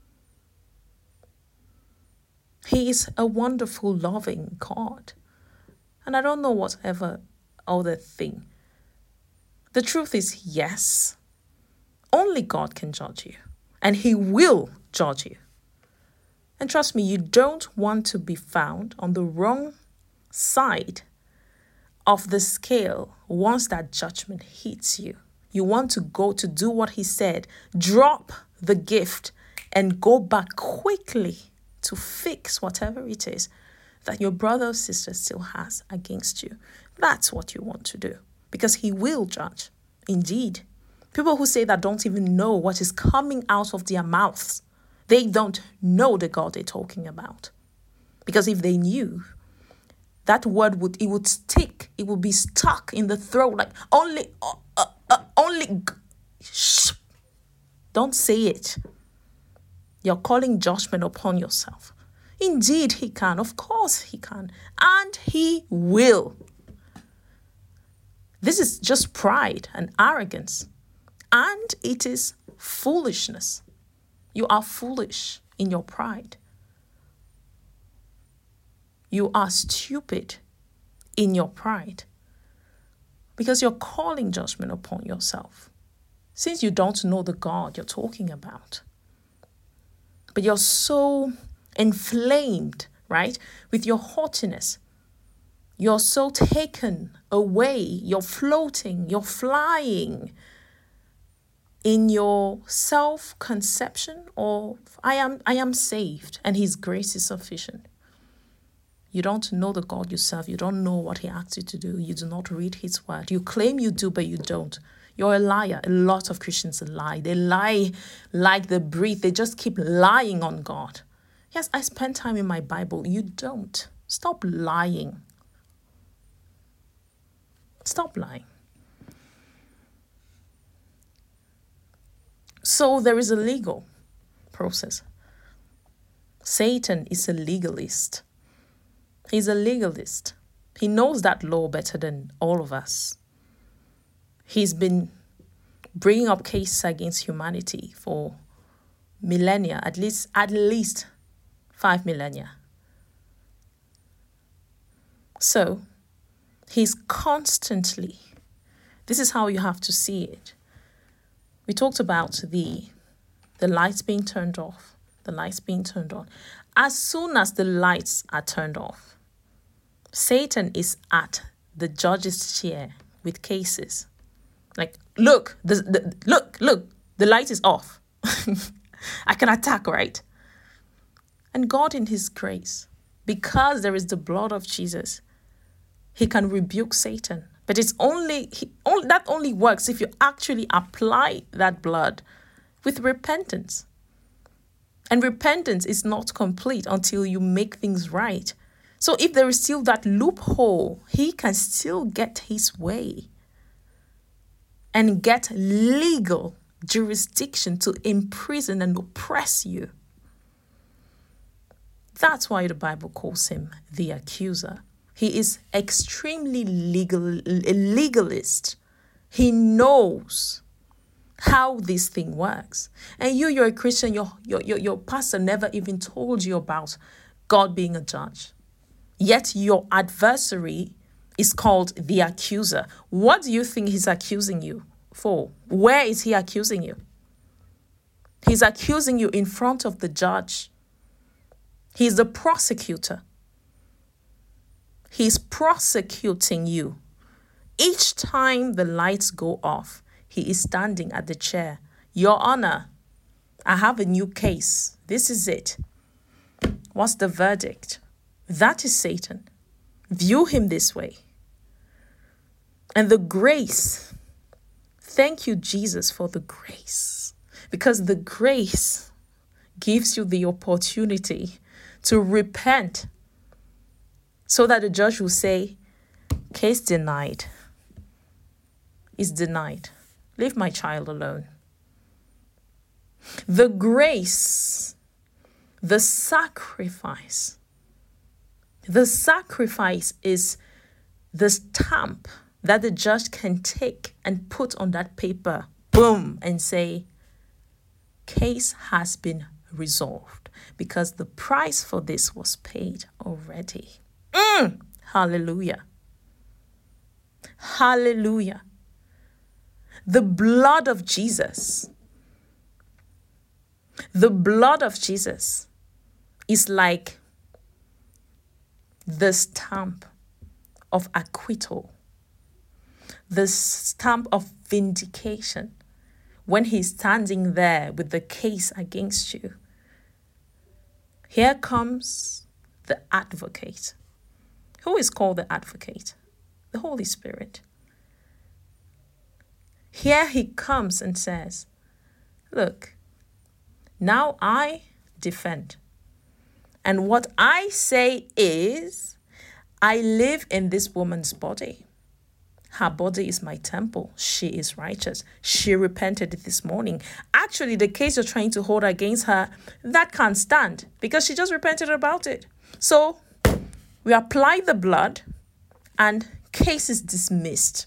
He is a wonderful, loving God. And I don't know whatever other thing. The truth is, yes, only God can judge you. And He will judge you. And trust me, you don't want to be found on the wrong side of the scale once that judgment hits you. You want to go to do what He said, drop the gift and go back quickly to fix whatever it is that your brother or sister still has against you. That's what you want to do because He will judge. Indeed, people who say that don't even know what is coming out of their mouths. They don't know the God they're talking about. Because if they knew, that word would stick. It would be stuck in the throat like only. Shh. Don't say it. You're calling judgment upon yourself. Indeed, He can. Of course He can. And He will. This is just pride and arrogance. And it is foolishness. You are foolish in your pride. You are stupid in your pride. Because you're calling judgment upon yourself. Since you don't know the God you're talking about. But you're so inflamed, right, with your haughtiness. You're so taken away. You're floating. You're flying in your self-conception of I am saved and His grace is sufficient. You don't know the God you serve. You don't know what He asks you to do. You do not read His word. You claim you do, but you don't. You're a liar. A lot of Christians lie. They lie like they breathe. They just keep lying on God. Yes, I spend time in my Bible. You don't. Stop lying. Stop lying. So there is a legal process. Satan is a legalist. He's a legalist. He knows that law better than all of us. He's been bringing up cases against humanity for millennia, at least 5 millennia. So he's constantly, this is how you have to see it. We talked about the lights being turned off, the lights being turned on. As soon as the lights are turned off, Satan is at the judge's chair with cases. Like, look, the light is off. I can attack, right? And God in His grace, because there is the blood of Jesus, He can rebuke Satan But that only works if you actually apply that blood with repentance. And repentance is not complete until you make things right. So if there is still that loophole, he can still get his way and get legal jurisdiction to imprison and oppress you. That's why the Bible calls him the accuser. He is extremely legalist. He knows how this thing works. And you're a Christian, your pastor never even told you about God being a judge. Yet your adversary is called the accuser. What do you think he's accusing you for? Where is he accusing you? He's accusing you in front of the judge. He's the prosecutor. He's prosecuting you. Each time the lights go off, he is standing at the chair. Your Honor, I have a new case. This is it. What's the verdict? That is Satan. View him this way. And the grace. Thank you, Jesus, for the grace. Because the grace gives you the opportunity to repent, so that the judge will say, case denied. Is denied. Leave my child alone. The grace, the sacrifice is the stamp that the judge can take and put on that paper, boom, and say, case has been resolved because the price for this was paid already. Hallelujah. Hallelujah. The blood of Jesus. The blood of Jesus is like the stamp of acquittal, the stamp of vindication when he's standing there with the case against you. Here comes the advocate. Who is called the advocate? The Holy Spirit. Here he comes and says, look, now I defend. And what I say is, I live in this woman's body. Her body is my temple. She is righteous. She repented this morning. Actually, the case you're trying to hold against her, that can't stand because she just repented about it. So we apply the blood and case is dismissed.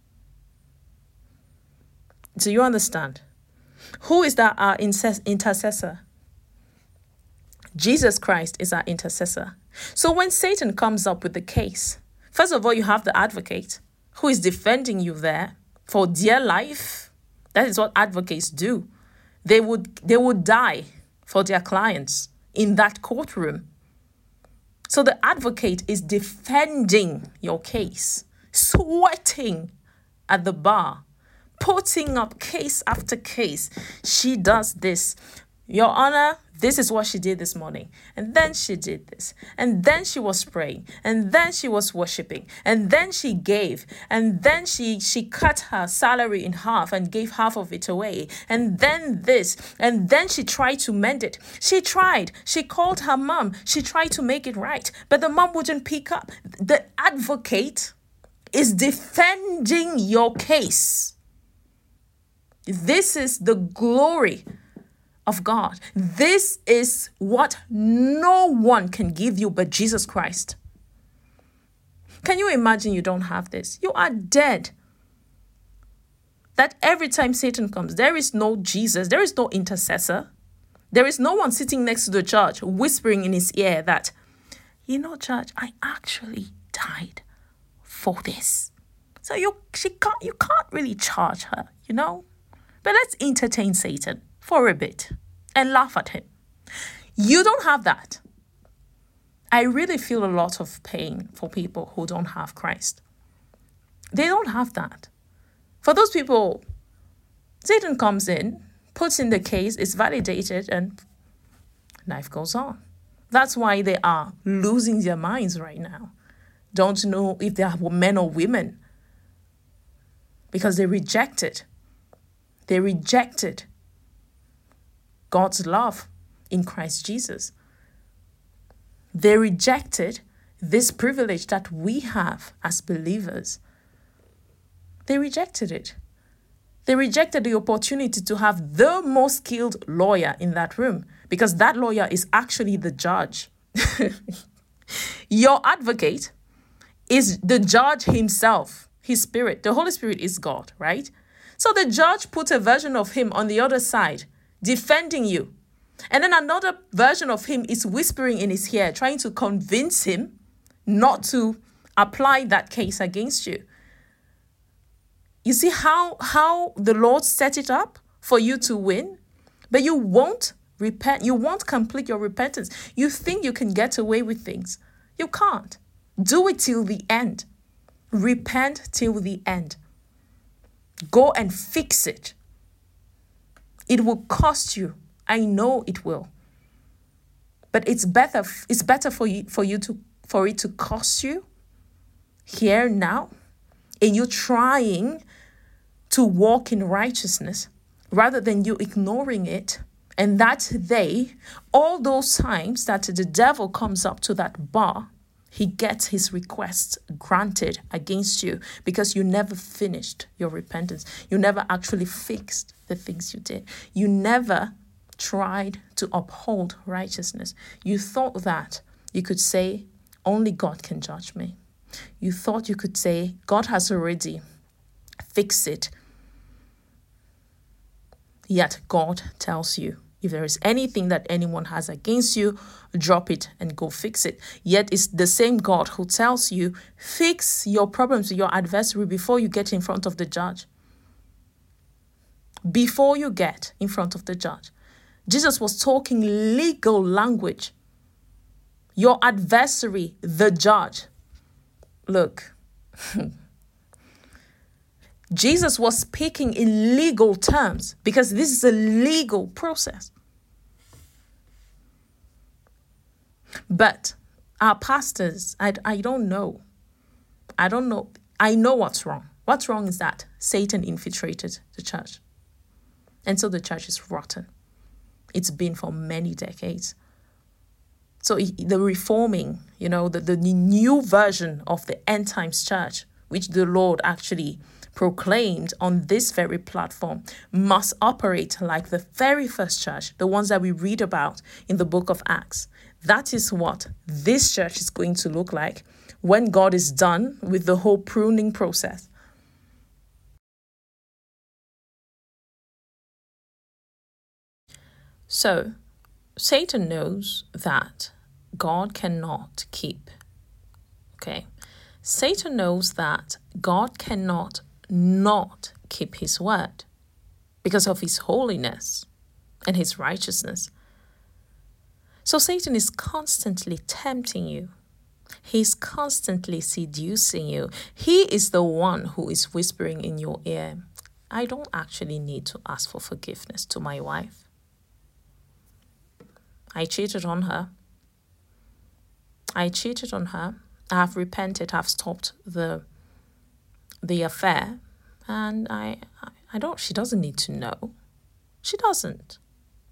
Do you understand? Who is that our intercessor? Jesus Christ is our intercessor. So when Satan comes up with the case, first of all, you have the advocate who is defending you there for dear life. That is what advocates do. They would die for their clients in that courtroom. So the advocate is defending your case, sweating at the bar, putting up case after case. She does this. Your Honor, this is what she did this morning. And then she did this. And then she was praying. And then she was worshiping. And then she gave. And then she cut her salary in half and gave half of it away. And then this. And then she tried to mend it. She tried. She called her mom. She tried to make it right. But the mom wouldn't pick up. The advocate is defending your case. This is the glory of God. This is what no one can give you but Jesus Christ. Can you imagine you don't have this? You are dead. That every time Satan comes, there is no Jesus, there is no intercessor. There is no one sitting next to the judge whispering in his ear that, Judge, I actually died for this. So you can't really charge her, But let's entertain Satan for a bit and laugh at him. You don't have that. I really feel a lot of pain for people who don't have Christ. They don't have that. For those people, Satan comes in, puts in the case, is validated, and life goes on. That's why they are losing their minds right now. Don't know if they are men or women. because they rejected God's love in Christ Jesus. They rejected this privilege that we have as believers. They rejected it. They rejected the opportunity to have the most skilled lawyer in that room, because that lawyer is actually the judge. Your advocate is the judge himself, his spirit. The Holy Spirit is God, right? So the judge put a version of him on the other side, defending you. And then another version of him is whispering in his ear, trying to convince him not to apply that case against you. You see how the Lord set it up for you to win, but you won't repent. You won't complete your repentance. You think you can get away with things. You can't. Do it till the end. Repent till the end. Go and fix it. It will cost you. I know it will. But it's better for it to cost you here now, and you trying to walk in righteousness rather than you ignoring it. And that all those times that the devil comes up to that bar, he gets his requests granted against you because you never finished your repentance. You never actually fixed the things you did. You never tried to uphold righteousness. You thought that you could say, only God can judge me. You thought you could say, God has already fixed it. Yet God tells you, if there is anything that anyone has against you, drop it and go fix it. Yet it's the same God who tells you, fix your problems with your adversary before you get in front of the judge. Before you get in front of the judge. Jesus was talking legal language. Your adversary, the judge. Look, Jesus was speaking in legal terms because this is a legal process. But our pastors, I don't know. I know what's wrong. What's wrong is that Satan infiltrated the church. And so the church is rotten. It's been for many decades. So the reforming, the new version of the end times church, which the Lord actually proclaimed on this very platform, must operate like the very first church, the ones that we read about in the book of Acts. That is what this church is going to look like when God is done with the whole pruning process. So, Satan knows that God cannot keep. Okay? Satan knows that God cannot not keep his word because of his holiness and his righteousness. So Satan is constantly tempting you. He's constantly seducing you. He is the one who is whispering in your ear, I don't actually need to ask for forgiveness to my wife. I cheated on her. I have repented. I've stopped the affair. And she doesn't need to know. She doesn't.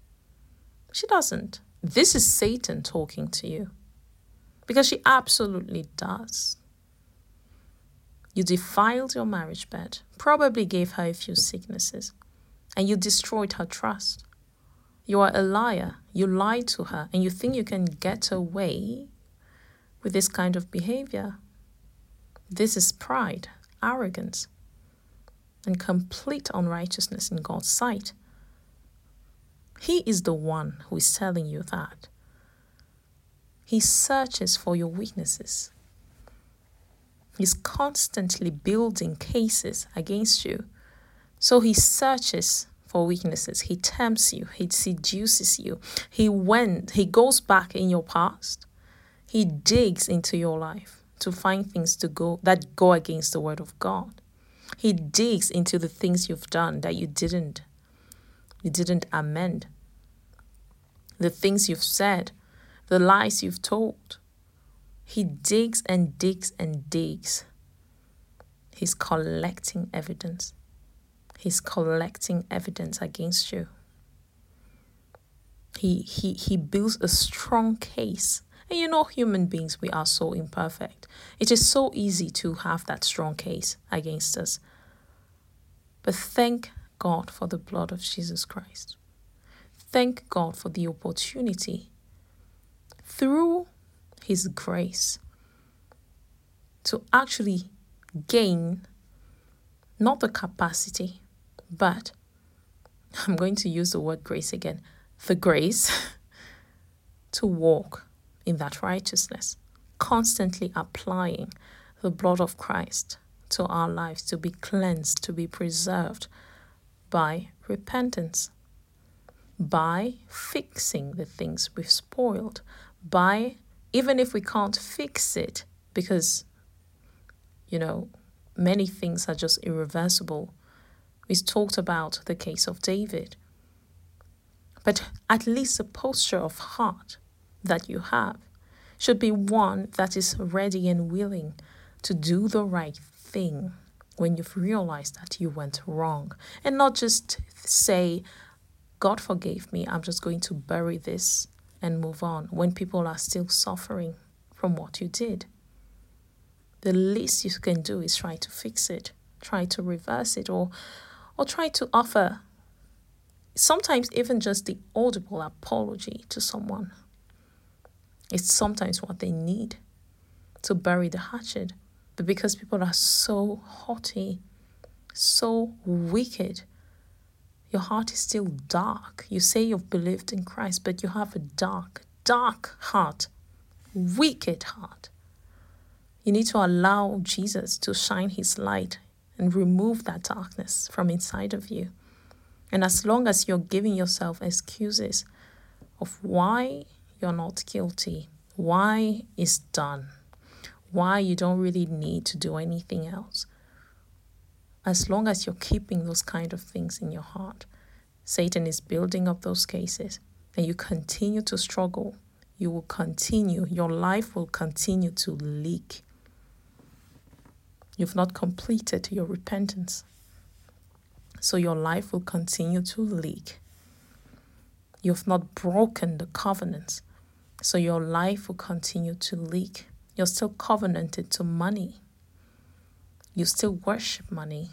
This is Satan talking to you. Because she absolutely does. You defiled your marriage bed. Probably gave her a few sicknesses. And you destroyed her trust. You are a liar. You lied to her and you think you can get away with this kind of behavior. This is pride, arrogance, and complete unrighteousness in God's sight. He is the one who is telling you that. He searches for your weaknesses. He's constantly building cases against you. So he searches for weaknesses. He tempts you. He seduces you. He goes back in your past. He digs into your life to find things that go against the word of God. He digs into the things you've done that you didn't amend. The things you've said, the lies you've told. He digs and digs and digs. He's collecting evidence. He's collecting evidence against you. He builds a strong case. And you know, human beings, we are so imperfect. It is so easy to have that strong case against us. But thank God for the blood of Jesus Christ. Thank God for the opportunity through His grace to actually gain not the capacity, but I'm going to use the word grace again, the grace to walk in that righteousness, constantly applying the blood of Christ to our lives, to be cleansed, to be preserved by repentance, by fixing the things we've spoiled, by, even if we can't fix it, because, you know, many things are just irreversible. We talked about the case of David. But at least the posture of heart that you have should be one that is ready and willing to do the right thing when you've realized that you went wrong. And not just say, God forgave me, I'm just going to bury this and move on, when people are still suffering from what you did. The least you can do is try to fix it, try to reverse it, or try to offer sometimes even just the audible apology to someone. It's sometimes what they need to bury the hatchet. But because people are so haughty, so wicked, your heart is still dark. You say you've believed in Christ, but you have a dark, dark heart, wicked heart. You need to allow Jesus to shine His light and remove that darkness from inside of you. And as long as you're giving yourself excuses of why you're not guilty, why it's done, why you don't really need to do anything else, as long as you're keeping those kind of things in your heart, Satan is building up those cases, and you continue to struggle. You will continue, your life will continue to leak. You've not completed your repentance. So your life will continue to leak. You've not broken the covenants. So your life will continue to leak. You're still covenanted to money. You still worship money.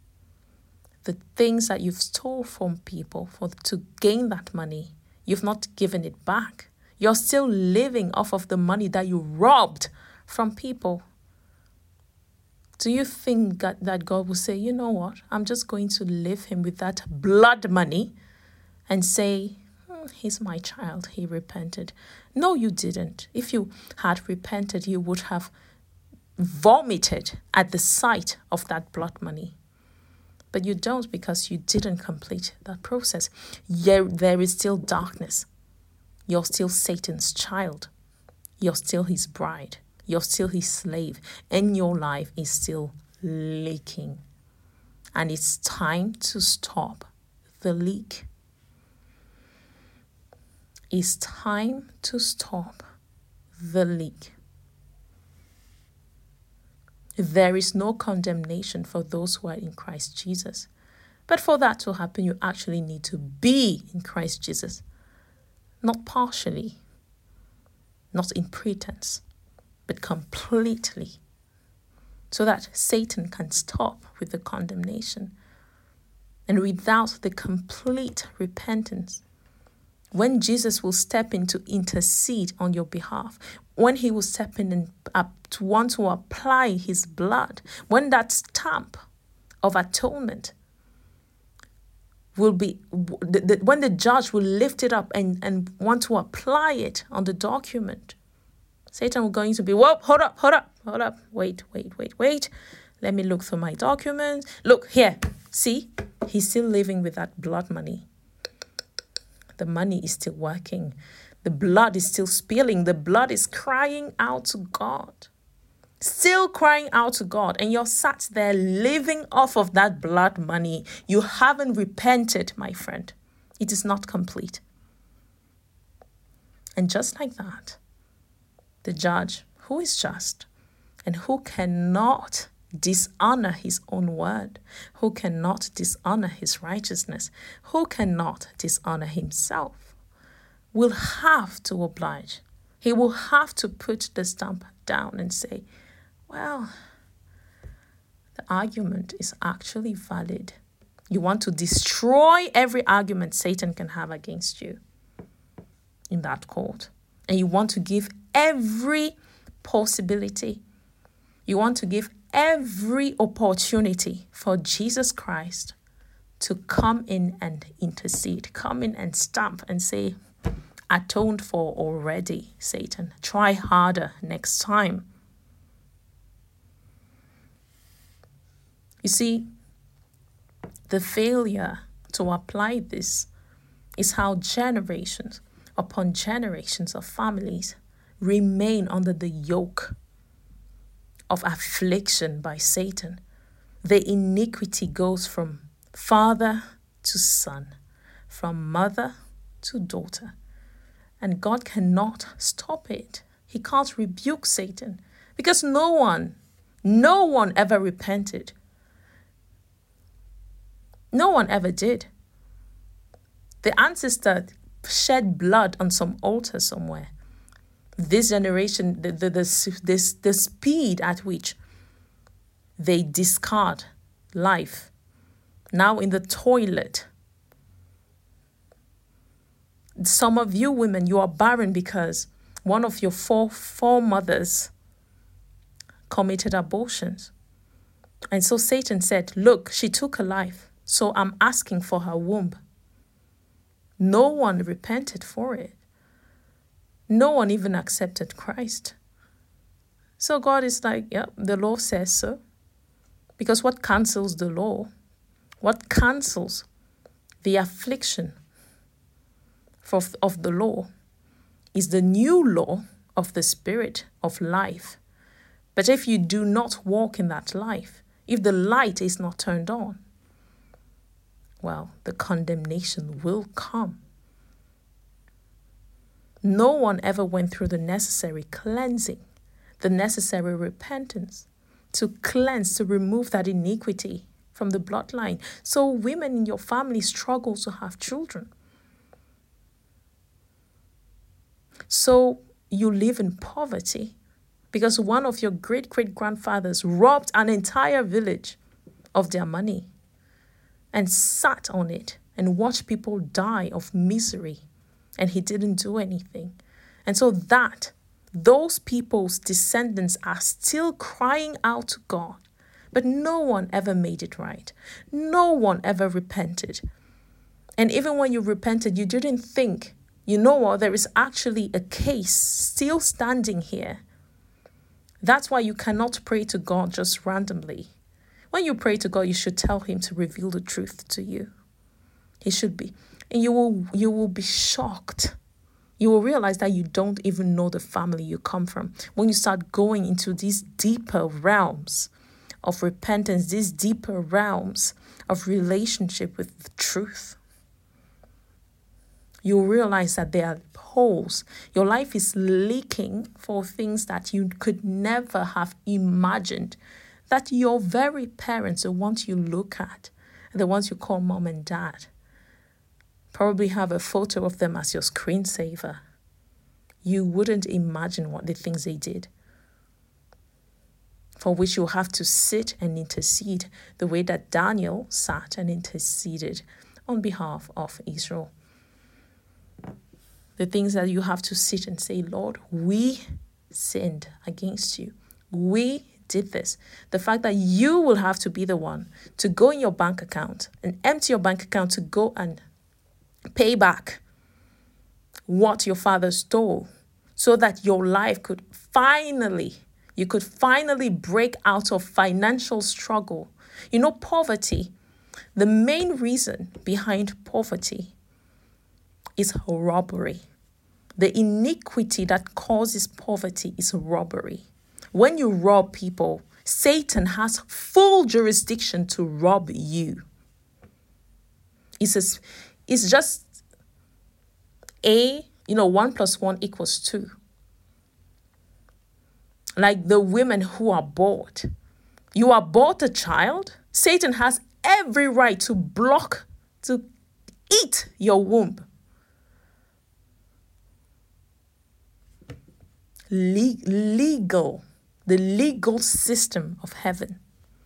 The things that you've stole from people to gain that money, you've not given it back. You're still living off of the money that you robbed from people. Do you think that God will say, you know what, I'm just going to leave him with that blood money and say, he's my child, he repented? No, you didn't. If you had repented, you would have vomited at the sight of that blood money. But you don't, because you didn't complete that process. There is still darkness. You're still Satan's child. You're still his bride. You're still his slave, and your life is still leaking. And it's time to stop the leak. It's time to stop the leak. There is no condemnation for those who are in Christ Jesus. But for that to happen, you actually need to be in Christ Jesus. Not partially, not in pretense, but completely, so that Satan can stop with the condemnation. And without the complete repentance, when Jesus will step in to intercede on your behalf, when he will step in and to want to apply his blood, when that stamp of atonement will be, when the judge will lift it up and want to apply it on the document, Satan will going to be, whoa, hold up, wait. Let me look through my documents. Look here, see, he's still living with that blood money. The money is still working. The blood is still spilling. The blood is crying out to God. Still crying out to God. And you're sat there living off of that blood money. You haven't repented, my friend. It is not complete. And just like that, the judge, who is just and who cannot dishonor his own word? Who cannot dishonor his righteousness? Who cannot dishonor himself? Will have to oblige. He will have to put the stamp down and say, well, the argument is actually valid. You want to destroy every argument Satan can have against you in that court. And you want to give every possibility. You want to give every opportunity for Jesus Christ to come in and intercede, come in and stamp and say, atoned for already, Satan. Try harder next time. You see, the failure to apply this is how generations upon generations of families remain under the yoke of affliction by Satan. The iniquity goes from father to son, from mother to daughter. And God cannot stop it. He can't rebuke Satan because no one ever repented. No one ever did. The ancestor shed blood on some altar somewhere. This generation, the speed at which they discard life, now in the toilet. Some of you women, you are barren because one of your four mothers committed abortions. And so Satan said, look, she took a life, so I'm asking for her womb. No one repented for it. No one even accepted Christ. So God is like, yep, the law says so. Because what cancels the law? What cancels the affliction of the law is the new law of the Spirit of life. But if you do not walk in that life, if the light is not turned on, well, the condemnation will come. No one ever went through the necessary cleansing, the necessary repentance to cleanse, to remove that iniquity from the bloodline. So women in your family struggle to have children. So you live in poverty because one of your great-great-grandfathers robbed an entire village of their money and sat on it and watched people die of misery, and he didn't do anything. And so those people's descendants are still crying out to God, but no one ever made it right. No one ever repented. And even when you repented, you didn't think, you know what, there is actually a case still standing here. That's why you cannot pray to God just randomly. When you pray to God, you should tell him to reveal the truth to you. He should be. And you will be shocked. You will realize that you don't even know the family you come from. When you start going into these deeper realms of repentance, these deeper realms of relationship with the truth, you'll realize that there are holes. Your life is leaking for things that you could never have imagined, that your very parents, the ones you look at, the ones you call mom and dad, probably have a photo of them as your screensaver. You wouldn't imagine what the things they did, for which you'll have to sit and intercede the way that Daniel sat and interceded on behalf of Israel. The things that you have to sit and say, Lord, we sinned against you. We did this. The fact that you will have to be the one to go in your bank account and empty your bank account to go and pay back what your father stole so that your life could finally break out of financial struggle. You know, poverty, the main reason behind poverty is robbery. The iniquity that causes poverty is robbery. When you rob people, Satan has full jurisdiction to rob you. It's just 1 + 1 = 2. Like the women who are bought, You abort a child. Satan has every right to block, to eat your womb. Legal, the legal system of heaven.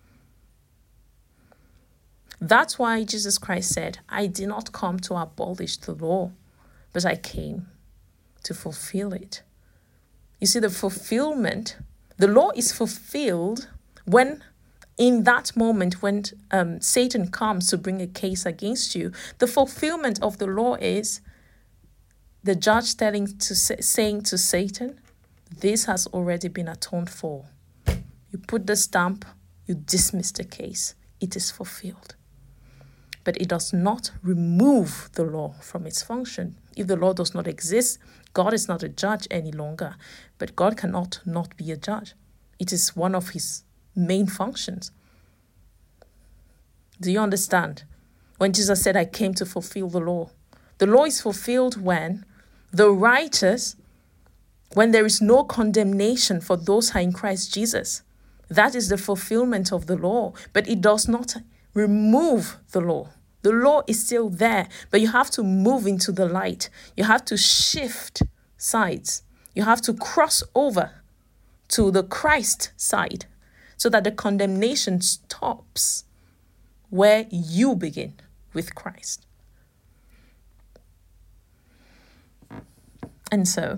That's why Jesus Christ said, I did not come to abolish the law, but I came to fulfill it. You see, the fulfillment, the law is fulfilled when, in that moment, when Satan comes to bring a case against you. The fulfillment of the law is the judge saying to Satan, this has already been atoned for. You put the stamp, you dismiss the case. It is fulfilled. But it does not remove the law from its function. If the law does not exist, God is not a judge any longer. But God cannot not be a judge. It is one of his main functions. Do you understand? When Jesus said, I came to fulfill the law is fulfilled when the righteous, when there is no condemnation for those who are in Christ Jesus. That is the fulfillment of the law, but it does not remove the law. The law is still there, but you have to move into the light. You have to shift sides. You have to cross over to the Christ side so that the condemnation stops where you begin with Christ. And so,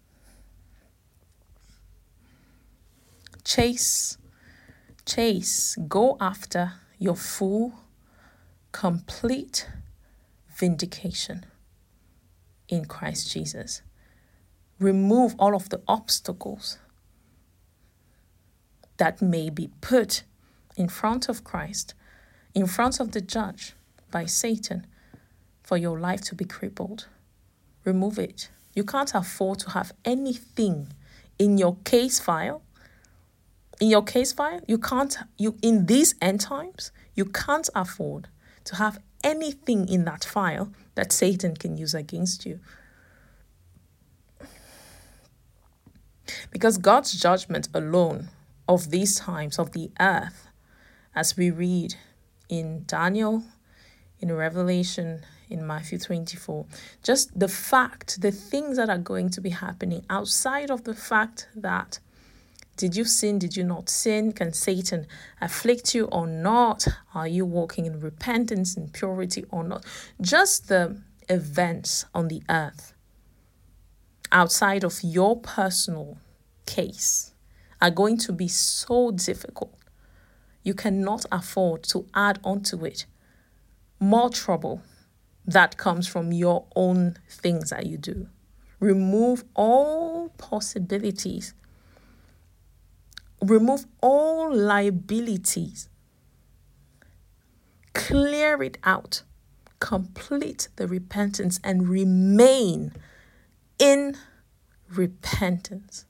chase, go after your full, complete vindication in Christ Jesus. Remove all of the obstacles that may be put in front of Christ, in front of the judge by Satan for your life to be crippled. Remove it. You can't afford to have anything in your case file. In these end times, you can't afford to have anything in that file that Satan can use against you. Because God's judgment alone of these times of the earth, as we read in Daniel, in Revelation, in Matthew 24, just the things that are going to be happening outside of the fact that did you sin? Did you not sin? Can Satan afflict you or not? Are you walking in repentance and purity or not? Just the events on the earth outside of your personal case are going to be so difficult. You cannot afford to add onto it more trouble that comes from your own things that you do. Remove all possibilities. Remove all liabilities. Clear it out. Complete the repentance and remain in repentance.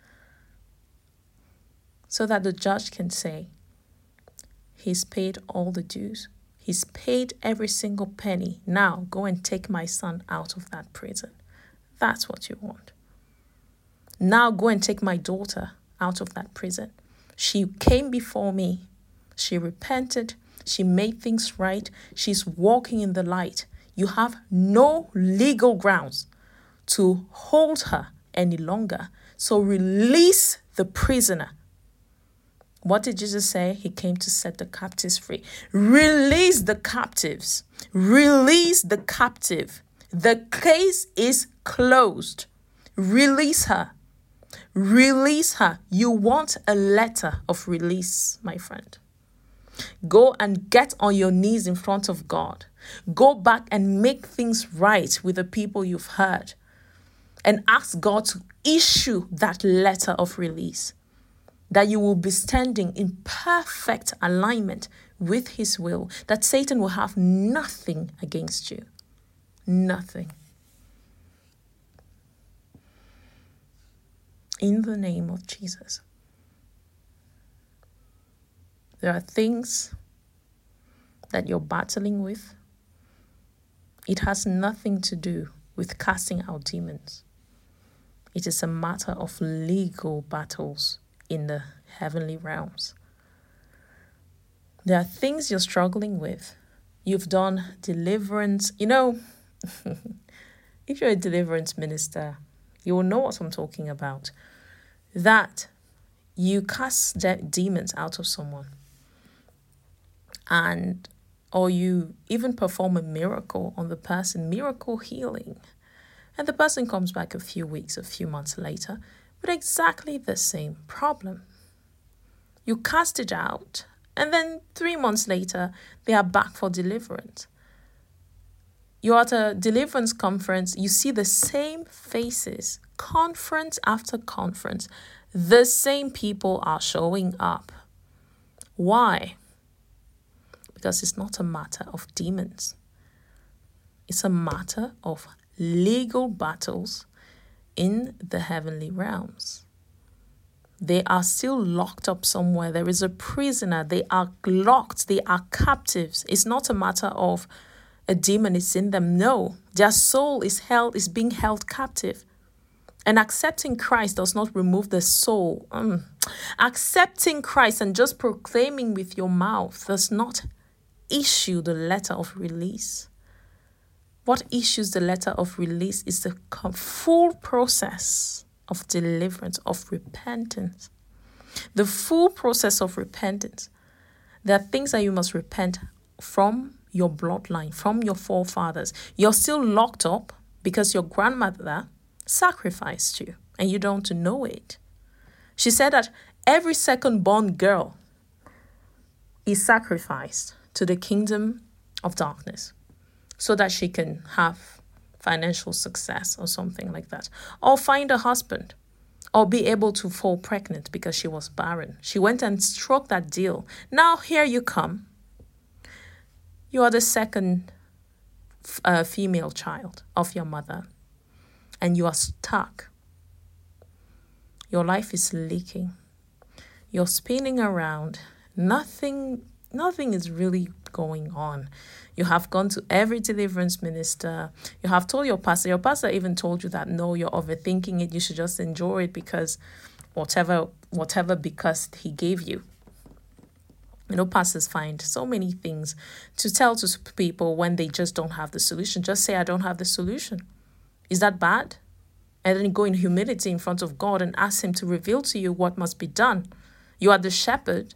So that the judge can say, he's paid all the dues. He's paid every single penny. Now go and take my son out of that prison. That's what you want. Now go and take my daughter out of that prison. She came before me. She repented. She made things right. She's walking in the light. You have no legal grounds to hold her any longer. So release the prisoner. What did Jesus say? He came to set the captives free. Release the captives. Release the captive. The case is closed. Release her. Release her. You want a letter of release, my friend. Go and get on your knees in front of God. Go back and make things right with the people you've hurt. And ask God to issue that letter of release. That you will be standing in perfect alignment with his will. That Satan will have nothing against you. Nothing. In the name of Jesus. There are things that you're battling with. It has nothing to do with casting out demons. It is a matter of legal battles in the heavenly realms. There are things you're struggling with. You've done deliverance. If you're a deliverance minister, you will know what I'm talking about. That you cast demons out of someone, or you even perform a miracle on the person, miracle healing, and the person comes back a few weeks, a few months later with exactly the same problem. You cast it out, and then 3 months later, they are back for deliverance. You're at a deliverance conference, you see the same faces, conference after conference. The same people are showing up. Why? Because it's not a matter of demons. It's a matter of legal battles in the heavenly realms. They are still locked up somewhere. There is a prisoner. They are locked. They are captives. It's not a matter of a demon is in them. No, their soul is being held captive. And accepting Christ does not remove the soul. Accepting Christ and just proclaiming with your mouth does not issue the letter of release. What issues the letter of release is the full process of deliverance, of repentance. The full process of repentance. There are things that you must repent from your bloodline, from your forefathers. You're still locked up because your grandmother sacrificed you and you don't know it. She said that every second-born girl is sacrificed to the kingdom of darkness so that she can have financial success or something like that, or find a husband, or be able to fall pregnant because she was barren. She went and struck that deal. Now here you come. You are the second female child of your mother, and you are stuck. Your life is leaking. You're spinning around. Nothing is really going on. You have gone to every deliverance minister. You have told your pastor. Your pastor even told you that, no, you're overthinking it. You should just enjoy it because whatever because he gave you. Pastors find so many things to tell to people when they just don't have the solution. Just say, I don't have the solution. Is that bad? And then go in humility in front of God and ask him to reveal to you what must be done. You are the shepherd.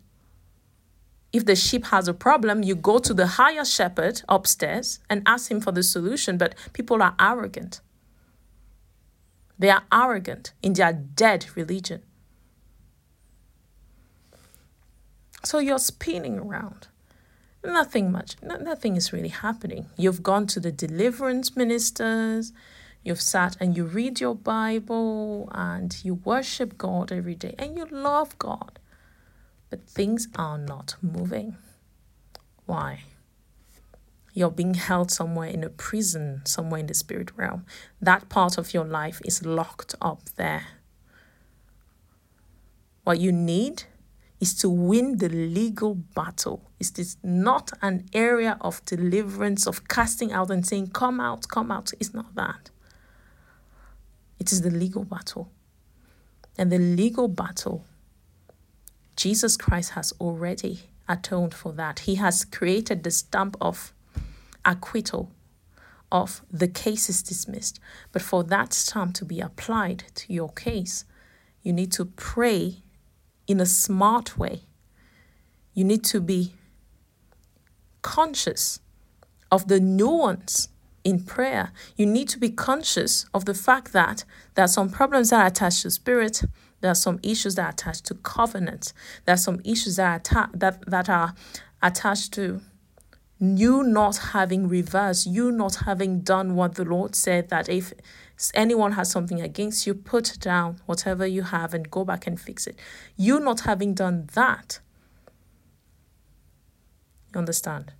If the sheep has a problem, you go to the higher shepherd upstairs and ask him for the solution. But people are arrogant. They are arrogant in their dead religion. So you're spinning around. Nothing is really happening. You've gone to the deliverance ministers. You've sat and you read your Bible and you worship God every day and you love God. But things are not moving. Why? You're being held somewhere in a prison, somewhere in the spirit realm. That part of your life is locked up there. What you need is to win the legal battle. It is not an area of deliverance, of casting out and saying, come out, come out. It's not that. It is the legal battle. And the legal battle, Jesus Christ has already atoned for that. He has created the stamp of acquittal, of the case is dismissed. But for that stamp to be applied to your case, you need to pray in a smart way. You need to be conscious of the nuance in prayer. You need to be conscious of the fact that there are some problems that are attached to spirit. There are some issues that are attached to covenant. There are some issues that are attached to you not having reversed, you not having done what the Lord said, that if anyone has something against you, put down whatever you have and go back and fix it. You not having done that. You understand?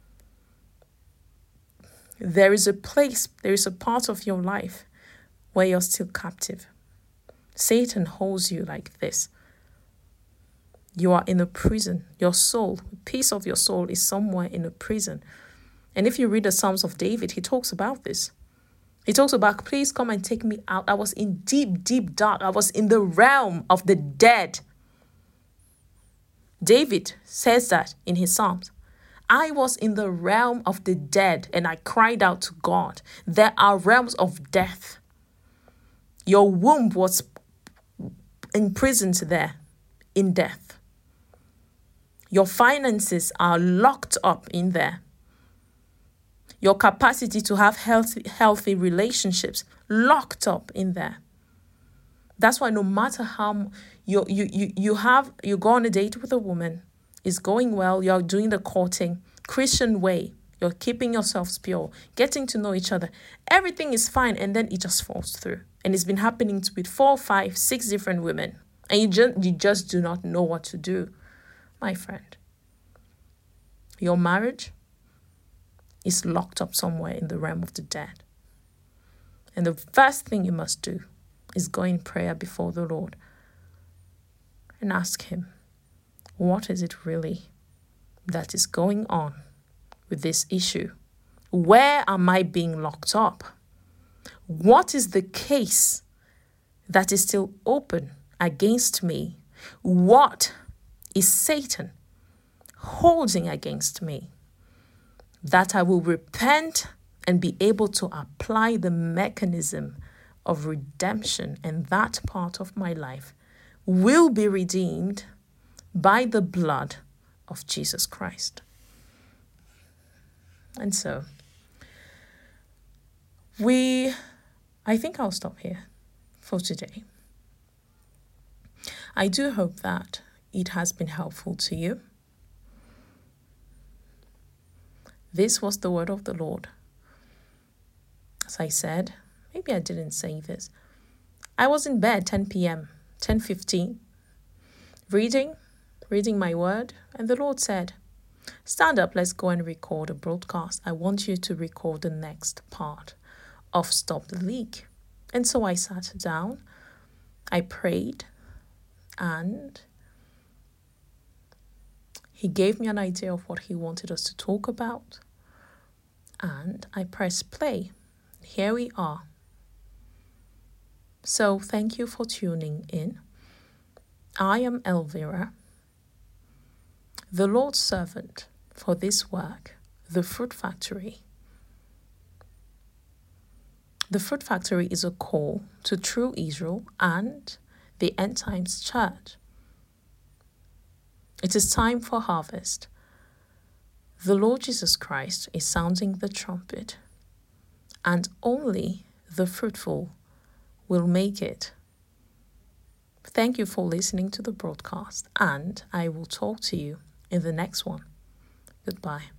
There is a part of your life where you're still captive. Satan holds you like this. You are in a prison. Your soul, a piece of your soul is somewhere in a prison. And if you read the Psalms of David, he talks about this. He talks about, please come and take me out. I was in deep, deep dark. I was in the realm of the dead. David says that in his Psalms. I was in the realm of the dead and I cried out to God. There are realms of death. Your womb was imprisoned there in death. Your finances are locked up in there. Your capacity to have healthy relationships locked up in there. That's why no matter how you go on a date with a woman, it's going well, you're doing the courting, Christian way, you're keeping yourselves pure, getting to know each other, everything is fine, and then it just falls through. And it's been happening with 4, 5, 6 different women, and you just do not know what to do. My friend, your marriage is locked up somewhere in the realm of the dead. And the first thing you must do is go in prayer before the Lord and ask him, what is it really that is going on with this issue? Where am I being locked up? What is the case that is still open against me? What is Satan holding against me? That I will repent and be able to apply the mechanism of redemption, and that part of my life will be redeemed by the blood of Jesus Christ. And so, I think I'll stop here for today. I do hope that it has been helpful to you. This was the word of the Lord. As I said, maybe I didn't say this. I was in bed 10 p.m., 10:15, reading my word, and the Lord said, stand up, let's go and record a broadcast. I want you to record the next part of Stop the Leak. And so I sat down, I prayed, and he gave me an idea of what he wanted us to talk about. And I pressed play. Here we are. So thank you for tuning in. I am Elvira, the Lord's servant for this work, the Fruit Factory. The Fruit Factory is a call to true Israel and the End Times Church. It is time for harvest. The Lord Jesus Christ is sounding the trumpet, and only the fruitful will make it. Thank you for listening to the broadcast, and I will talk to you in the next one. Goodbye.